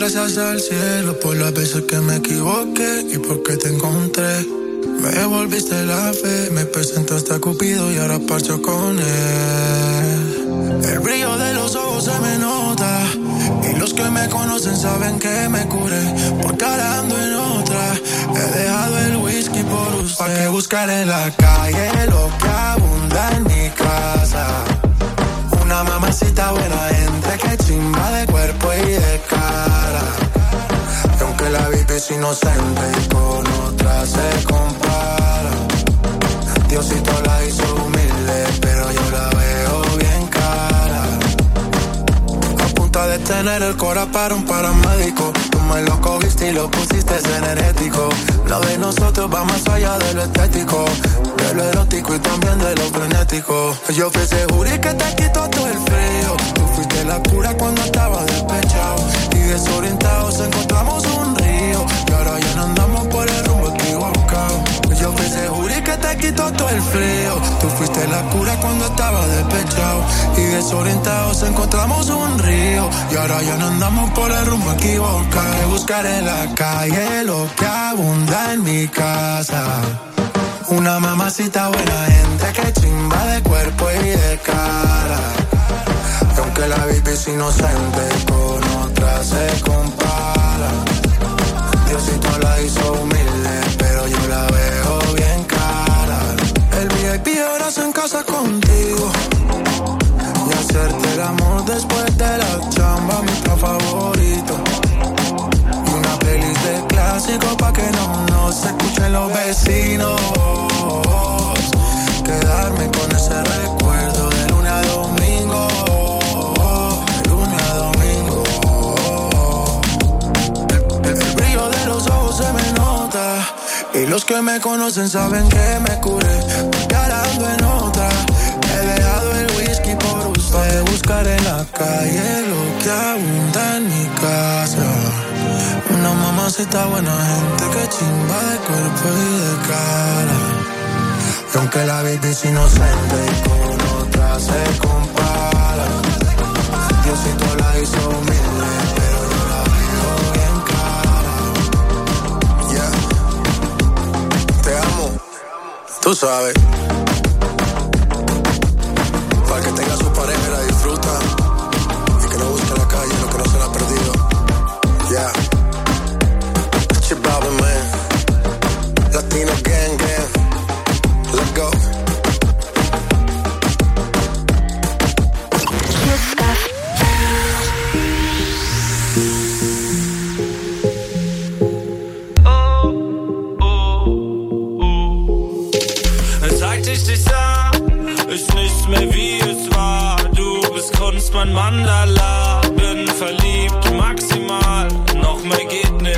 gracias al cielo por las veces que me equivoqué y porque te encontré. Me devolviste la fe, me presentaste a Cupido y ahora parcho con él. El brillo de los ojos se me nota y los que me conocen saben que me curé, porque ahora ando en otra. He dejado el whisky por usted. ¿Pa' qué buscar en la calle lo que abunda en mi casa? Una mamacita buena gente que chimba de cuerpo y de cara. Y aunque la vida es inocente y con otra se compara, Diosito la hizo humilde, pero yo la veo bien cara. A punta de tener el cora para un paramédico, tú me lo cogiste y lo pusiste energético. Lo de nosotros va más allá de lo estético, de lo erótico y también de lo frenético. Yo fui ese jury que te quitó todo el frío. Tú fuiste la cura cuando estaba despechado y desorientados encontramos un río. Y ahora ya no andamos por el rumbo equivocado. Yo fui ese jury que te quitó todo el frío. Tú fuiste la cura cuando estaba despechado y desorientados encontramos un río. Y ahora ya no andamos por el rumbo equivocado. Que buscar en la calle lo que abunda en mi casa. Una mamacita buena gente que chimba de cuerpo y de cara. Y aunque la vida es inocente, con otra se compara. Diosito la hizo humilde, pero yo la veo bien cara. El VIP ahora se en casa contigo y hacerte el amor después de la chamba, mi plan favorito. Y una playlist de clásicos pa' que no se escuchen los vecinos. Quedarme con ese recuerdo de lunes a domingo, de lunes a domingo. El brillo de los ojos se me nota y los que me conocen saben que me curé, porque ahora ando en otra. He dejado el whisky por usted. Buscar en la calle lo que abunda en mi casa. Una mamacita buena gente que chimba de cuerpo y de cara. Y aunque la vida es inocente y con otra se compara, Diosito la hizo humilde, pero yo la veo bien cara. Yeah. Te amo, tú sabes. Para que tenga su pareja y la disfruta, y que no busque la calle lo que no se le ha perdido. Yeah. Chip Bobby, man. Latino gang, gang. Let's go. Seit ich dich sah, ist nichts mehr wie es war. Du bist Kunst, mein Mandala. Bin verliebt, maximal, noch mehr geht nicht.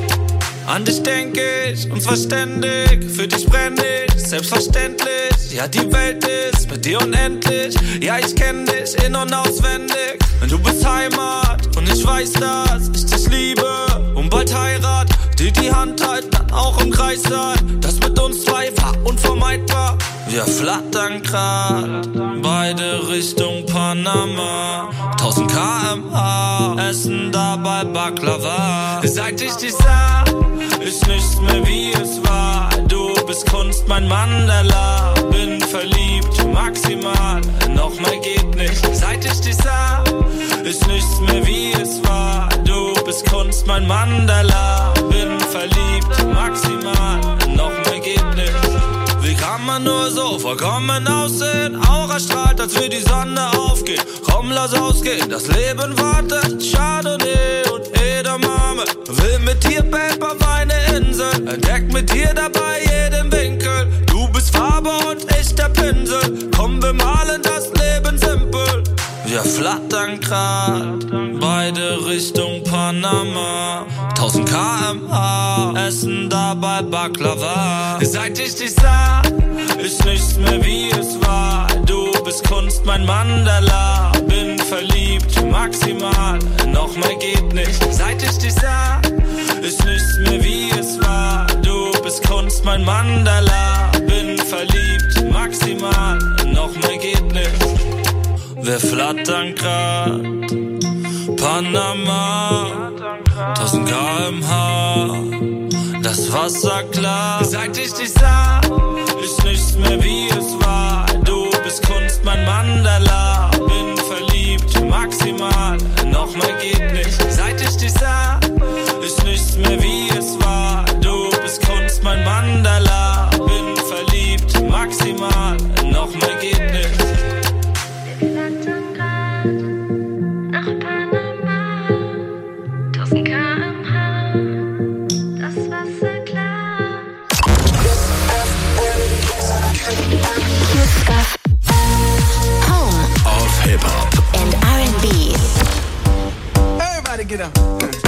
An dich denk ich, unverständig, für dich brenn ich, selbstverständlich. Ja, die Welt ist mit dir unendlich, ja, ich kenn dich in- und auswendig. Du bist Heimat und ich weiß, dass ich dich liebe und bald Heirat, die Hand halten, dann auch im Kreis sein. Das mit uns zwei war unvermeidbar. Wir flattern grad, beide Richtung Panama. 1000 km/h, essen dabei Baklava. Seit ich dich sah, ist nichts mehr wie es war. Du bist Kunst, mein Mandala. Bin verliebt, maximal, noch mehr geht nicht. Seit ich dich sah, ist nichts mehr wie es war. Du bist Kunst, mein Mandala. Bin verliebt, maximal, noch mehr geht nicht. Wie kann man nur so vollkommen aussehen? Aura strahlt, als wir die Sonne aufgeht. Komm, lass ausgehen, das Leben wartet. Chardonnay und Edamame. Will mit dir, Babe, auf eine Insel. Entdeck mit dir dabei jeden Winkel. Du bist Farbe und ich der Pinsel. Komm, wir malen das Leben simpel. Wir flattern grad, beide Richtung Panama. 1000 km/h, essen dabei Baklava. Seit ich dich sah, ist nichts mehr wie es war. Du bist Kunst, mein Mandala. Bin verliebt, maximal, noch mehr geht nicht. Seit ich dich sah, ist nichts mehr wie es war. Du bist Kunst, mein Mandala. Bin verliebt, maximal, noch mehr geht nicht. Wir flattern grad, Panama. 1000 km/h, das Wasser klar. Seit ich dich sah, ist nichts mehr wie es war. Du bist Kunst, mein Mandala. Bin verliebt, maximal, noch mehr geht nicht. Seit ich dich sah, ist nichts mehr wie es war. Du bist Kunst, mein Mandala. Bin verliebt, maximal, noch mehr geht nicht. Home of Hip-Hop and R&B. Everybody get up.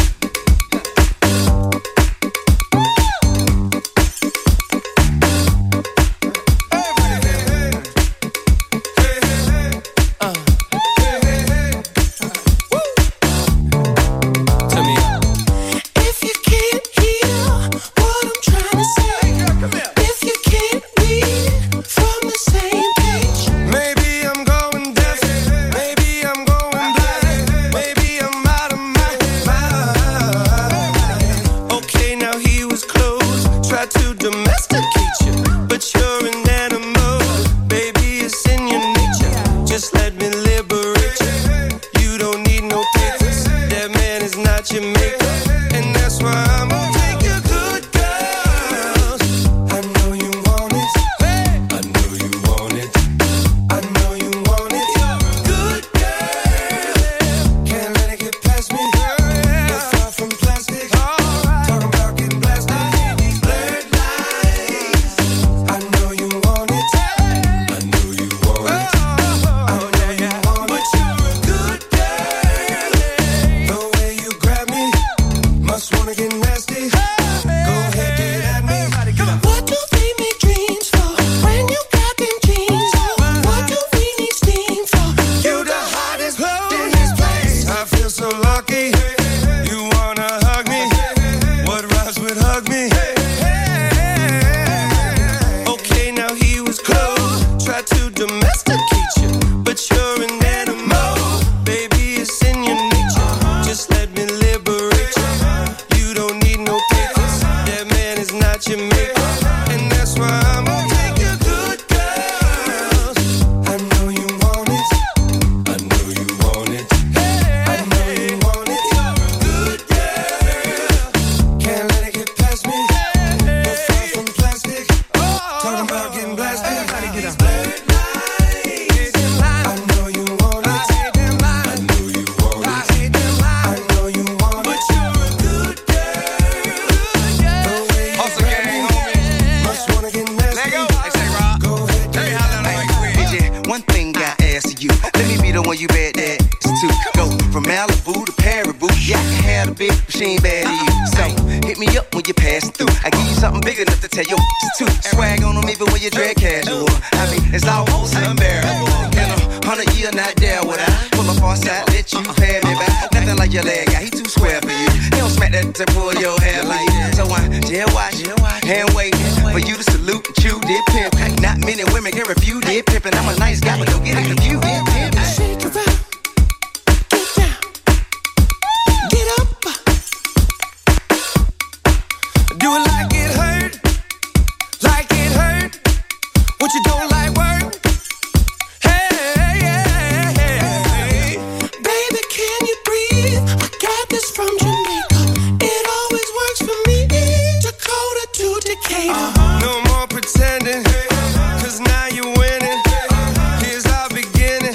No more pretending, 'cause now you're winning. Here's our beginning.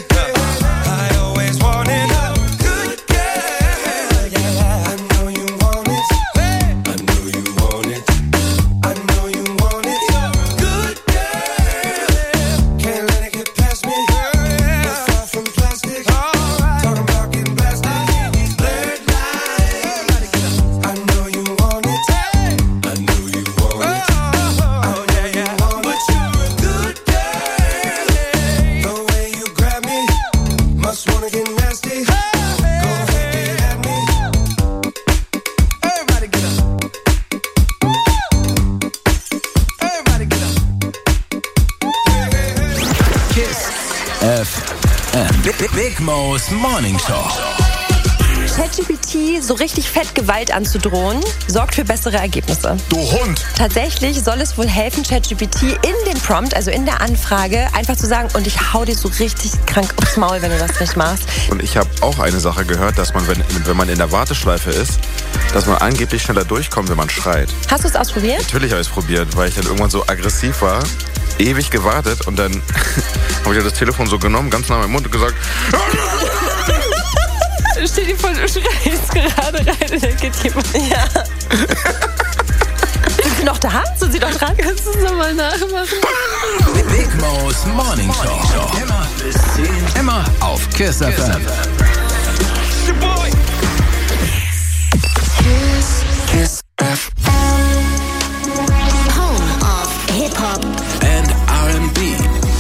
I always wanted a good girl. Yeah, I know you want it. I know you want it. I know you want it. Good girl. Can't let it get past me. You're far from plastic. Talking about getting blasted. These blurred lines. I know you want it. I know you want it. FM. Big Mo's Morning Show. ChatGPT so richtig fett Gewalt anzudrohen, sorgt für bessere Ergebnisse. Du Hund! Tatsächlich soll es wohl helfen, ChatGPT in dem Prompt, also in der Anfrage, einfach zu sagen, und ich hau dir so richtig krank aufs Maul, wenn du das nicht machst. Und ich habe auch eine Sache gehört, dass man, wenn man in der Warteschleife ist, dass man angeblich schneller durchkommt, wenn man schreit. Hast du es ausprobiert? Natürlich habe ich es probiert, weil ich dann irgendwann so aggressiv war, ewig gewartet und dann habe ich das Telefon so genommen, ganz nah in meinen Mund und gesagt... Stell dir vor, du schreist gerade rein und dann geht jemand. Ja. Sind sie noch da? Sind sie noch dran? Kannst du es nochmal nachmachen? Big Mo's Morning Show. Immer bis 10. Immer auf Kiss FM. Kiss FM. Home of Hip-Hop and R&B.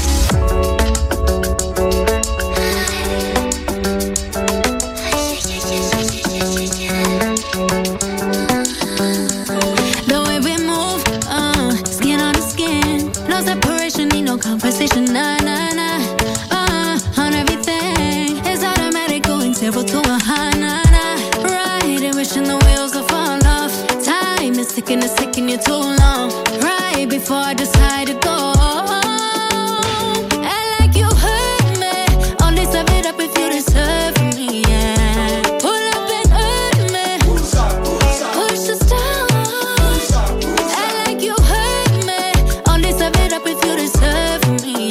Conversation, nah, nah, nah. On everything, it's automatic, going 0 to 100, nah, nah. Right, wishing the wheels will fall off. Time is ticking, it's taking you too long. Right before I decide to go. And like you heard me, only serve it up if you deserve me, yeah. Pull up and hurt me, push the stars. And like you heard me, only serve it up if you deserve me.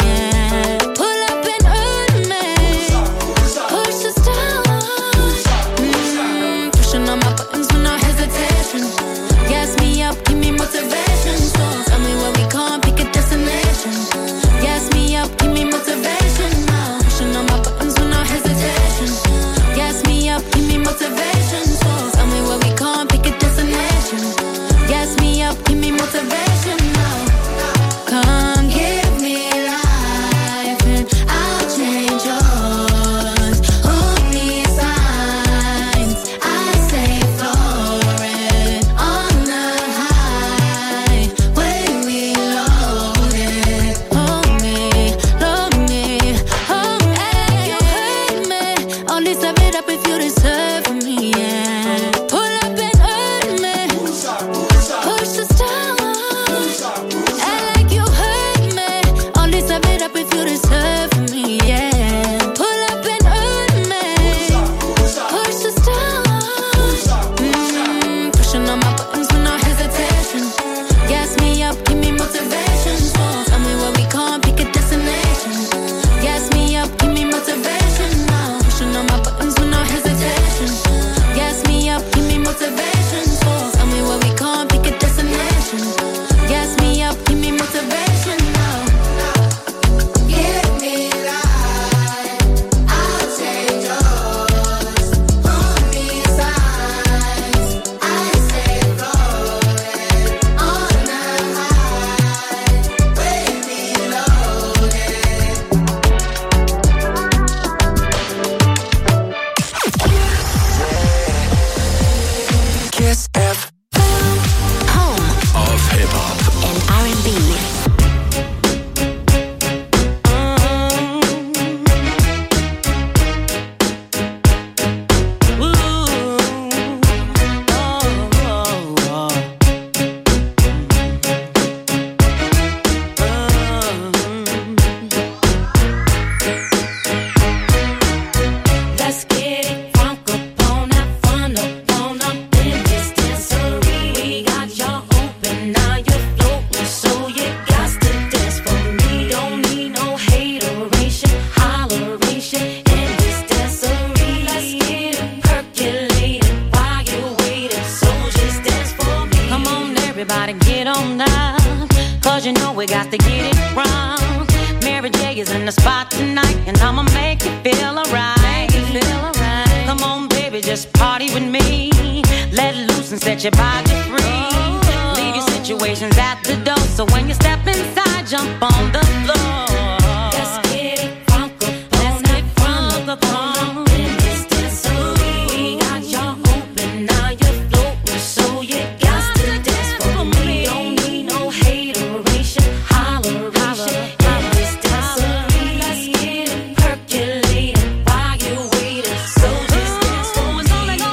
you know we got to get it wrong. Mary J is in the spot tonight, and I'ma make you feel alright. Come on, baby, just party with me. Let loose and set your body free. Leave your situations at the door, so when you step inside, jump on the floor. Let's get it funk up, let's get funk up on in this dancery. We got y'all open, now you're floating, so you got to dance for me. Don't need no hateration, holleration in this dancery. Let's get it percolating while you waiting, so just dance for me.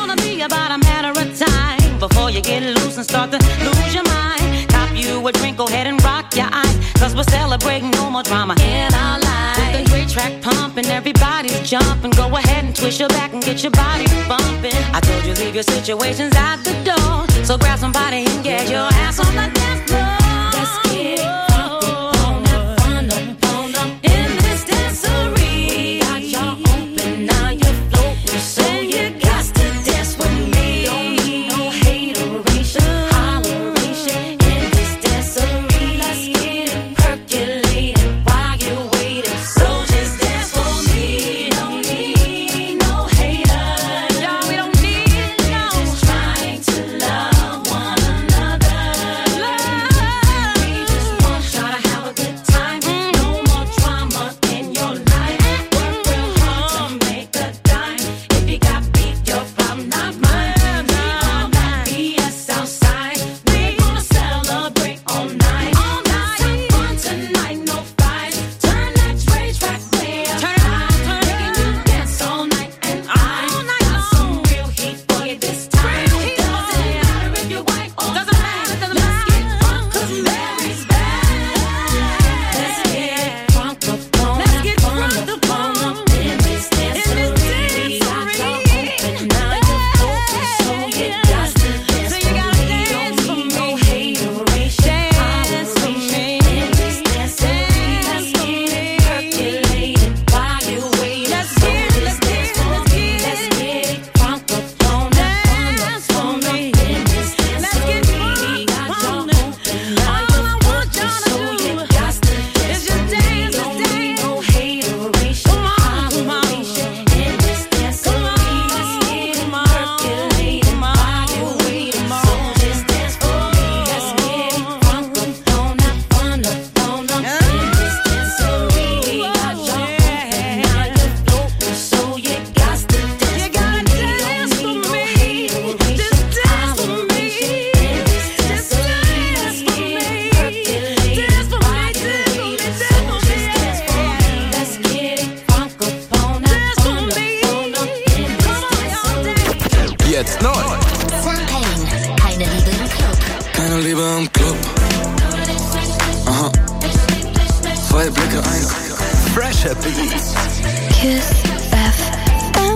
break, no more drama in our life. With the great track pumping, everybody's jumping. Go ahead and twist your back and get your body bumping. I told you leave your situations out the door, so grab somebody and get your ass on the dance floor. Let's get it crunk up, have fun up in this dancery. Got y'all open, now you're floating, so you got to dance with me. Don't need no hateration, holleration in this dancery. Let's get it percolating while you're waiting, so just dance for me. Don't need no haters, y'all, we don't need no. Just trying to love one another. We just want y'all to have a good time. No more drama in your life. Work real hard to make a dime. If you got beef, your problem, not mine. We on that BS outside. We gonna celebrate all night. Some fun tonight, no fight. Turn that Dre track way up high. Making you dance all night, and I got some real heat for you this time. Doesn't matter if you're white or black. Let's get drunk 'cause Mary's back. Let's get drunk up on that fun up in this dancery. Got y'all open, now you're floating, so you got to dance for me. Don't need no hateration, holleration in this dancery. Let's get it percolating while you're waiting. Let's get it, let's dance for me. Let's get it drunk up on that fun up in this dancery. Got y'all open, now you're floating, so you got to dance for me. Don't need no hateration, holleration in this dancery. Let's get it percolating while you're waiting, so just dance for me. Let's get it drunk up on that fun up in this dancery. Got y'all open, now you're floating, so you got to dance for me. Don't need no hateration, holleration in this dancery. Let's get it percolating while you're waiting, so just dance for me. Let's get it drunk up on that fun up in this dancery. Jetzt neu. Champagne, keine Liebe im Club. Keine Liebe im Club. Aha. Zwei Blicke, ein Fresher Beats. Kiss FM.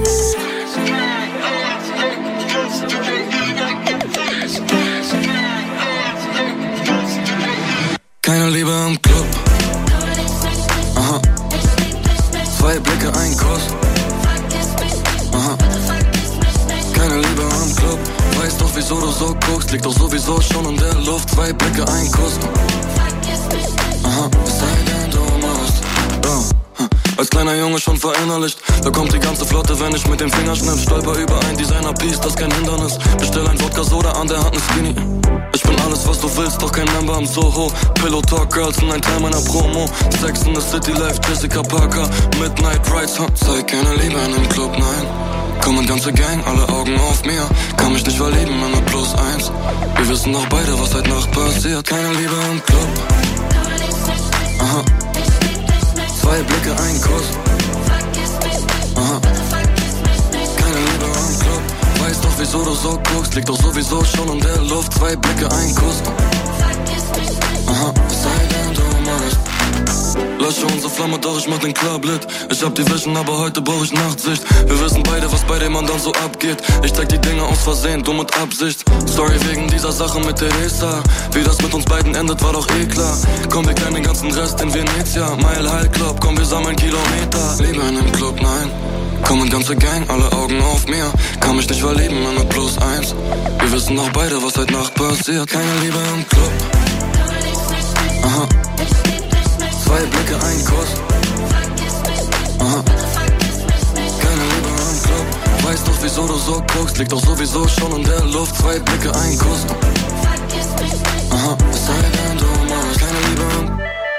Keine Liebe im Club. Aha. Zwei Blicke, ein Kuss. Aha. Keine Liebe im Club. Weißt doch, wieso du so guckst. Liegt doch sowieso schon in der Luft. Zwei Blicke, ein Kuss. Aha. Es sei denn, du musst. Ja. Als kleiner Junge schon verinnerlicht. Da kommt die ganze Flotte, wenn ich mit dem Finger schnipp. Stolper über ein Designer-Piece, das kein Hindernis. Bestell ein Wodka-Soda, an der Hand ein Skinny. Ich bin alles, was du willst, doch kein Member im Soho. Pillow Talk Girls sind ein Teil meiner Promo. Sex in the City Life, Jessica Parker. Midnight Rides, zeig keine Liebe in dem Club, nein. Kommen ganze Gang, alle Augen auf mir. Kann mich nicht verlieben in der +1. Wir wissen doch beide, was heute Nacht passiert. Keine Liebe im Club. Aha. Zwei Blicke, ein Kuss. Aha. Keine Liebe im Club. Weißt doch, wieso du so guckst. Liegt doch sowieso schon in der Luft. Zwei Blicke, ein Kuss. Aha. Es sei denn, du musst. Lösche unsere Flamme, doch ich mach den Club lit. Ich hab die Vision, aber heute brauch ich Nachtsicht. Wir wissen beide, was bei dem anderen so abgeht. Ich zeig die Dinge aus Versehen, du mit Absicht. Sorry wegen dieser Sache mit Teresa. Wie das mit uns beiden endet, war doch eh klar. Komm, wir klären den ganzen Rest in Venezia. Mile High Club, komm, wir sammeln Kilometer. Liebe in dem Club, nein. Kommen ganze Gang, alle Augen auf mir. Kann mich nicht verlieben in der +1. Wir wissen doch beide, was heute Nacht passiert. Keine Liebe im Club. Aha. Zwei Blicke, ein Kuss. Aha. Keine Liebe im Club. Weißt doch, wieso du so guckst. Liegt doch sowieso schon in der Luft. Zwei Blicke, ein Kuss. Aha. Es sei denn, du musst. Keine Liebe im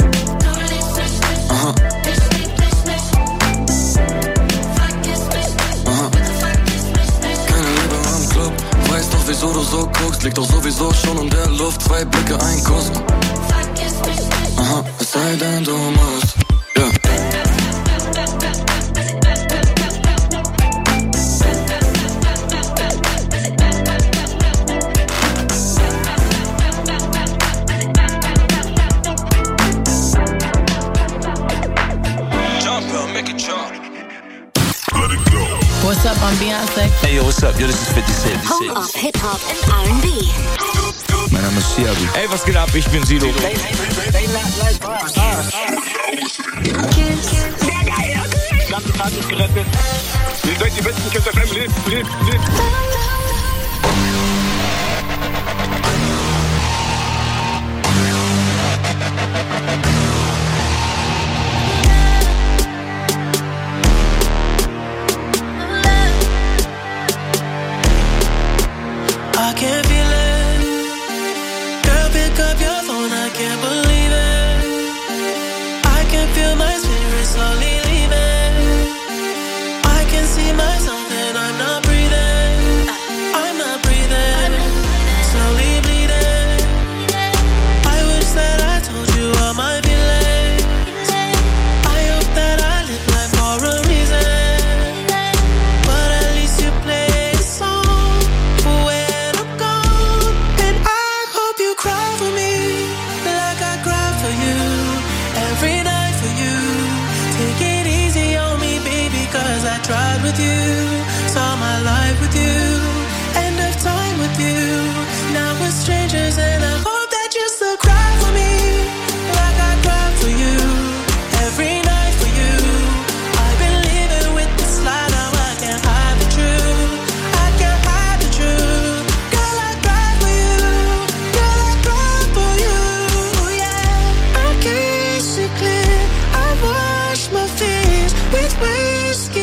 Aha. Aha. Keine Liebe im Club. Weißt doch, wieso du so guckst. Liegt doch sowieso schon in der Luft. Zwei Blicke, ein Kuss. Aha, es sei denn, du musst. Ja. on Beyonce. Hey, yo, what's up? Yo, this is 50 Cent. Home of Hip-Hop and R&B. Mein Name ist Siabi. Ey, was geht ab? Ich bin Sido. Ganze Tag ist gerettet. Ihr seid die besten Kids FM. Lebt. I can't feel it. Girl, pick up your phone, I can't believe it. I can feel my spirit slowly leaving. I can see myself and I'm not breathing. I'm not breathing. Slowly bleeding. I wish that I told you all my feelings. I hope that I live life for a reason. But at least you play a song for when I'm gone. And I hope you cry for me like I cry for you. Every night for you. Take it easy on me, baby, cause I tried with you. Saw my life with you. End of time with you. Now we're strangers and I hope that you still cry for me like I cried for you. Every night for you. I've been living with this lie, now I can't hide the truth. I can't hide the truth. Girl, I cry for you. Girl, I cry for you. Yeah, I can't see clear. I wash my fears with whiskey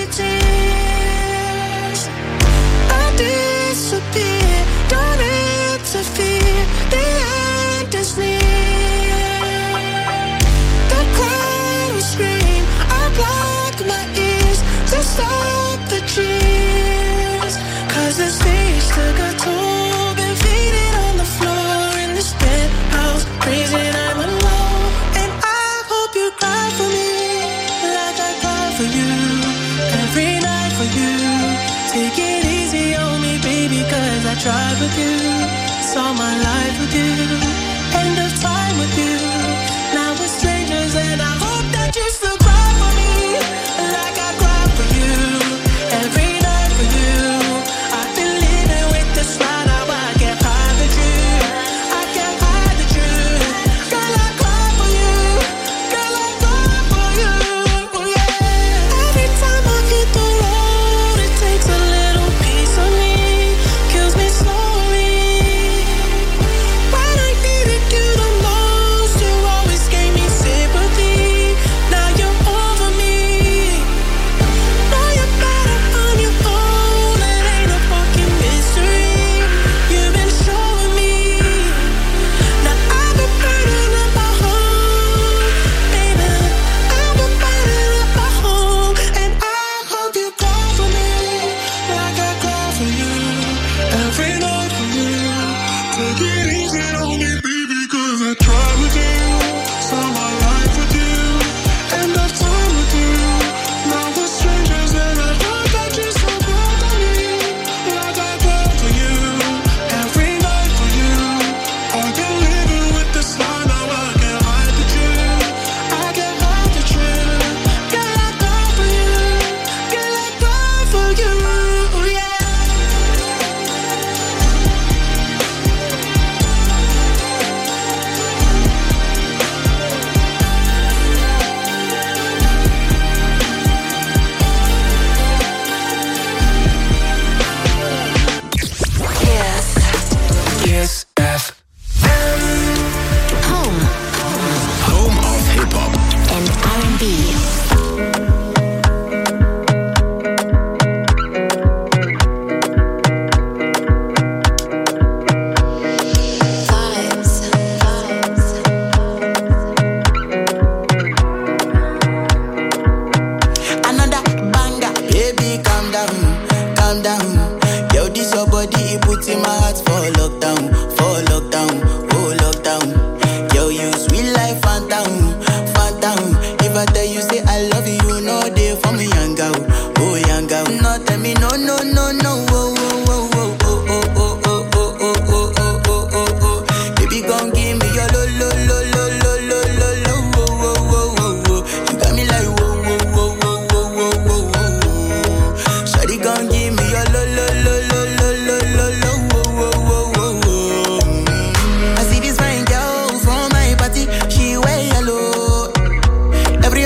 tears. I disappear, don't interfere. The end is near. Don't cry or scream. I block my ears to stop the cheers. Cause this stage took a toll. Been faded on the floor in this penthouse. Crazy and I'm alone. And I hope you cry for me like I cry for you. Every night for you. Take it easy on me, baby, cause I tried with you. Saw my life with you. End of time with you. Now we're strangers and I hope that you still cry for me like I cry for you. Every night for you. I've been living with this lie, now I can't hide the truth. I can't hide the truth. Girl, I cry for you. Girl, I cry for you. Yeah. Every time I hit the road, it takes a little piece of me. Kills me slowly. When I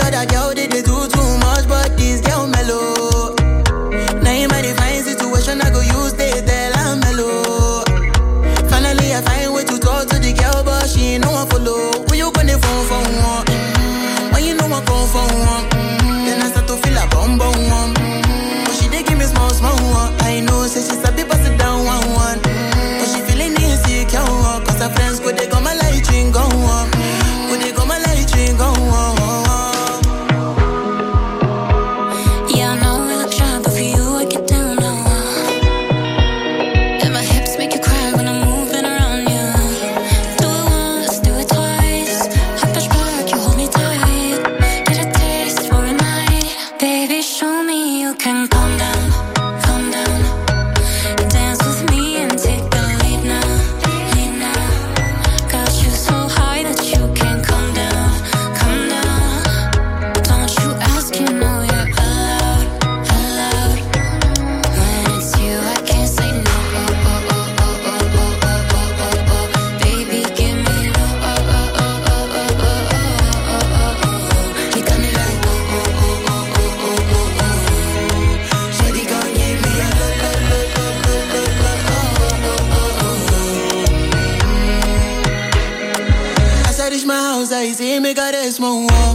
other girl they do too much, but this girl mellow. Now in my divine situation, I go use they tell I'm mellow. Finally I find way to talk to the girl, but she ain't no one follow. When you gonna phone for one? When you know I come for one? Then I start to feel a bum bum one. But she dey give me small one. I know, say she's a bit sit down one. But she feeling insecure, cause her friends go they go my light ring go on. Go they go my light ring go on. Yeah, I know we look shy, but for you I get down low. And my hips make you cry when I'm moving around you. Do it once, do it twice. Hop and spark, you hold me tight. Get a taste for a night. Baby, show me you can calm down, calm down. Dance with me and take the lead now, lead now. Got you so high that you can't come down, come down. Don't you ask, you know you're allowed, allowed. When it's you, I can't say no. Baby, give me low. You got me like Shawty gon' give me a As I reach my house, I see me got a small wall.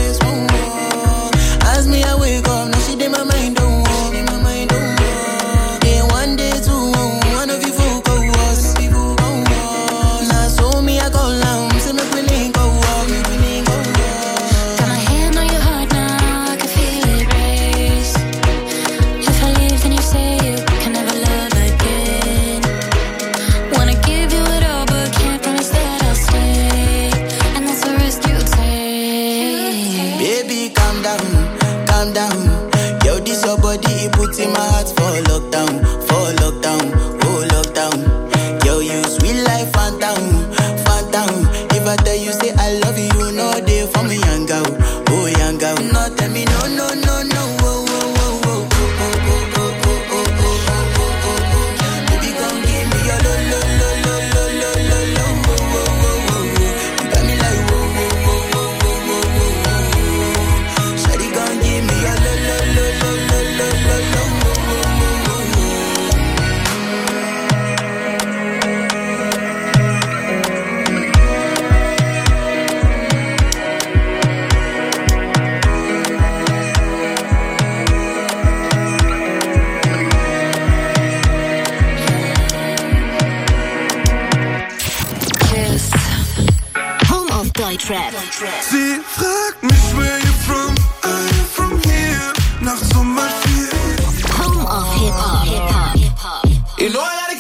As me I wake up, now she did my mind don't walk. Day one, day two, one of you fool go us. Now so me I call now, say me we link go walk. Got my hand on your heart now, I can feel it race. If I leave, then you say you can never love again. Wanna give you it all, but can't promise that I'll stay. And that's the risk you take. Baby, calm down, calm down. Yo, this your body, it puts in my heart for lockdown, oh lockdown. Yo, you sweet life, phantom, phantom. If I tell you say I love you, you know they for me young girl, oh young girl. No, tell me no, no, no, no, oh, oh, oh, oh, oh, oh, oh, oh, oh, oh, oh, oh. Baby, come give me your lo, lo, lo, lo, lo, lo, lo, lo, oh, oh, oh, oh, oh. You got me like whoa, whoa, whoa, whoa, whoa, whoa, whoa. Shawty gon' give me your lo, lo, lo, lo, lo, lo, lo, lo, oh, oh, oh, oh, oh. Home of Deutschrap. Sie fragt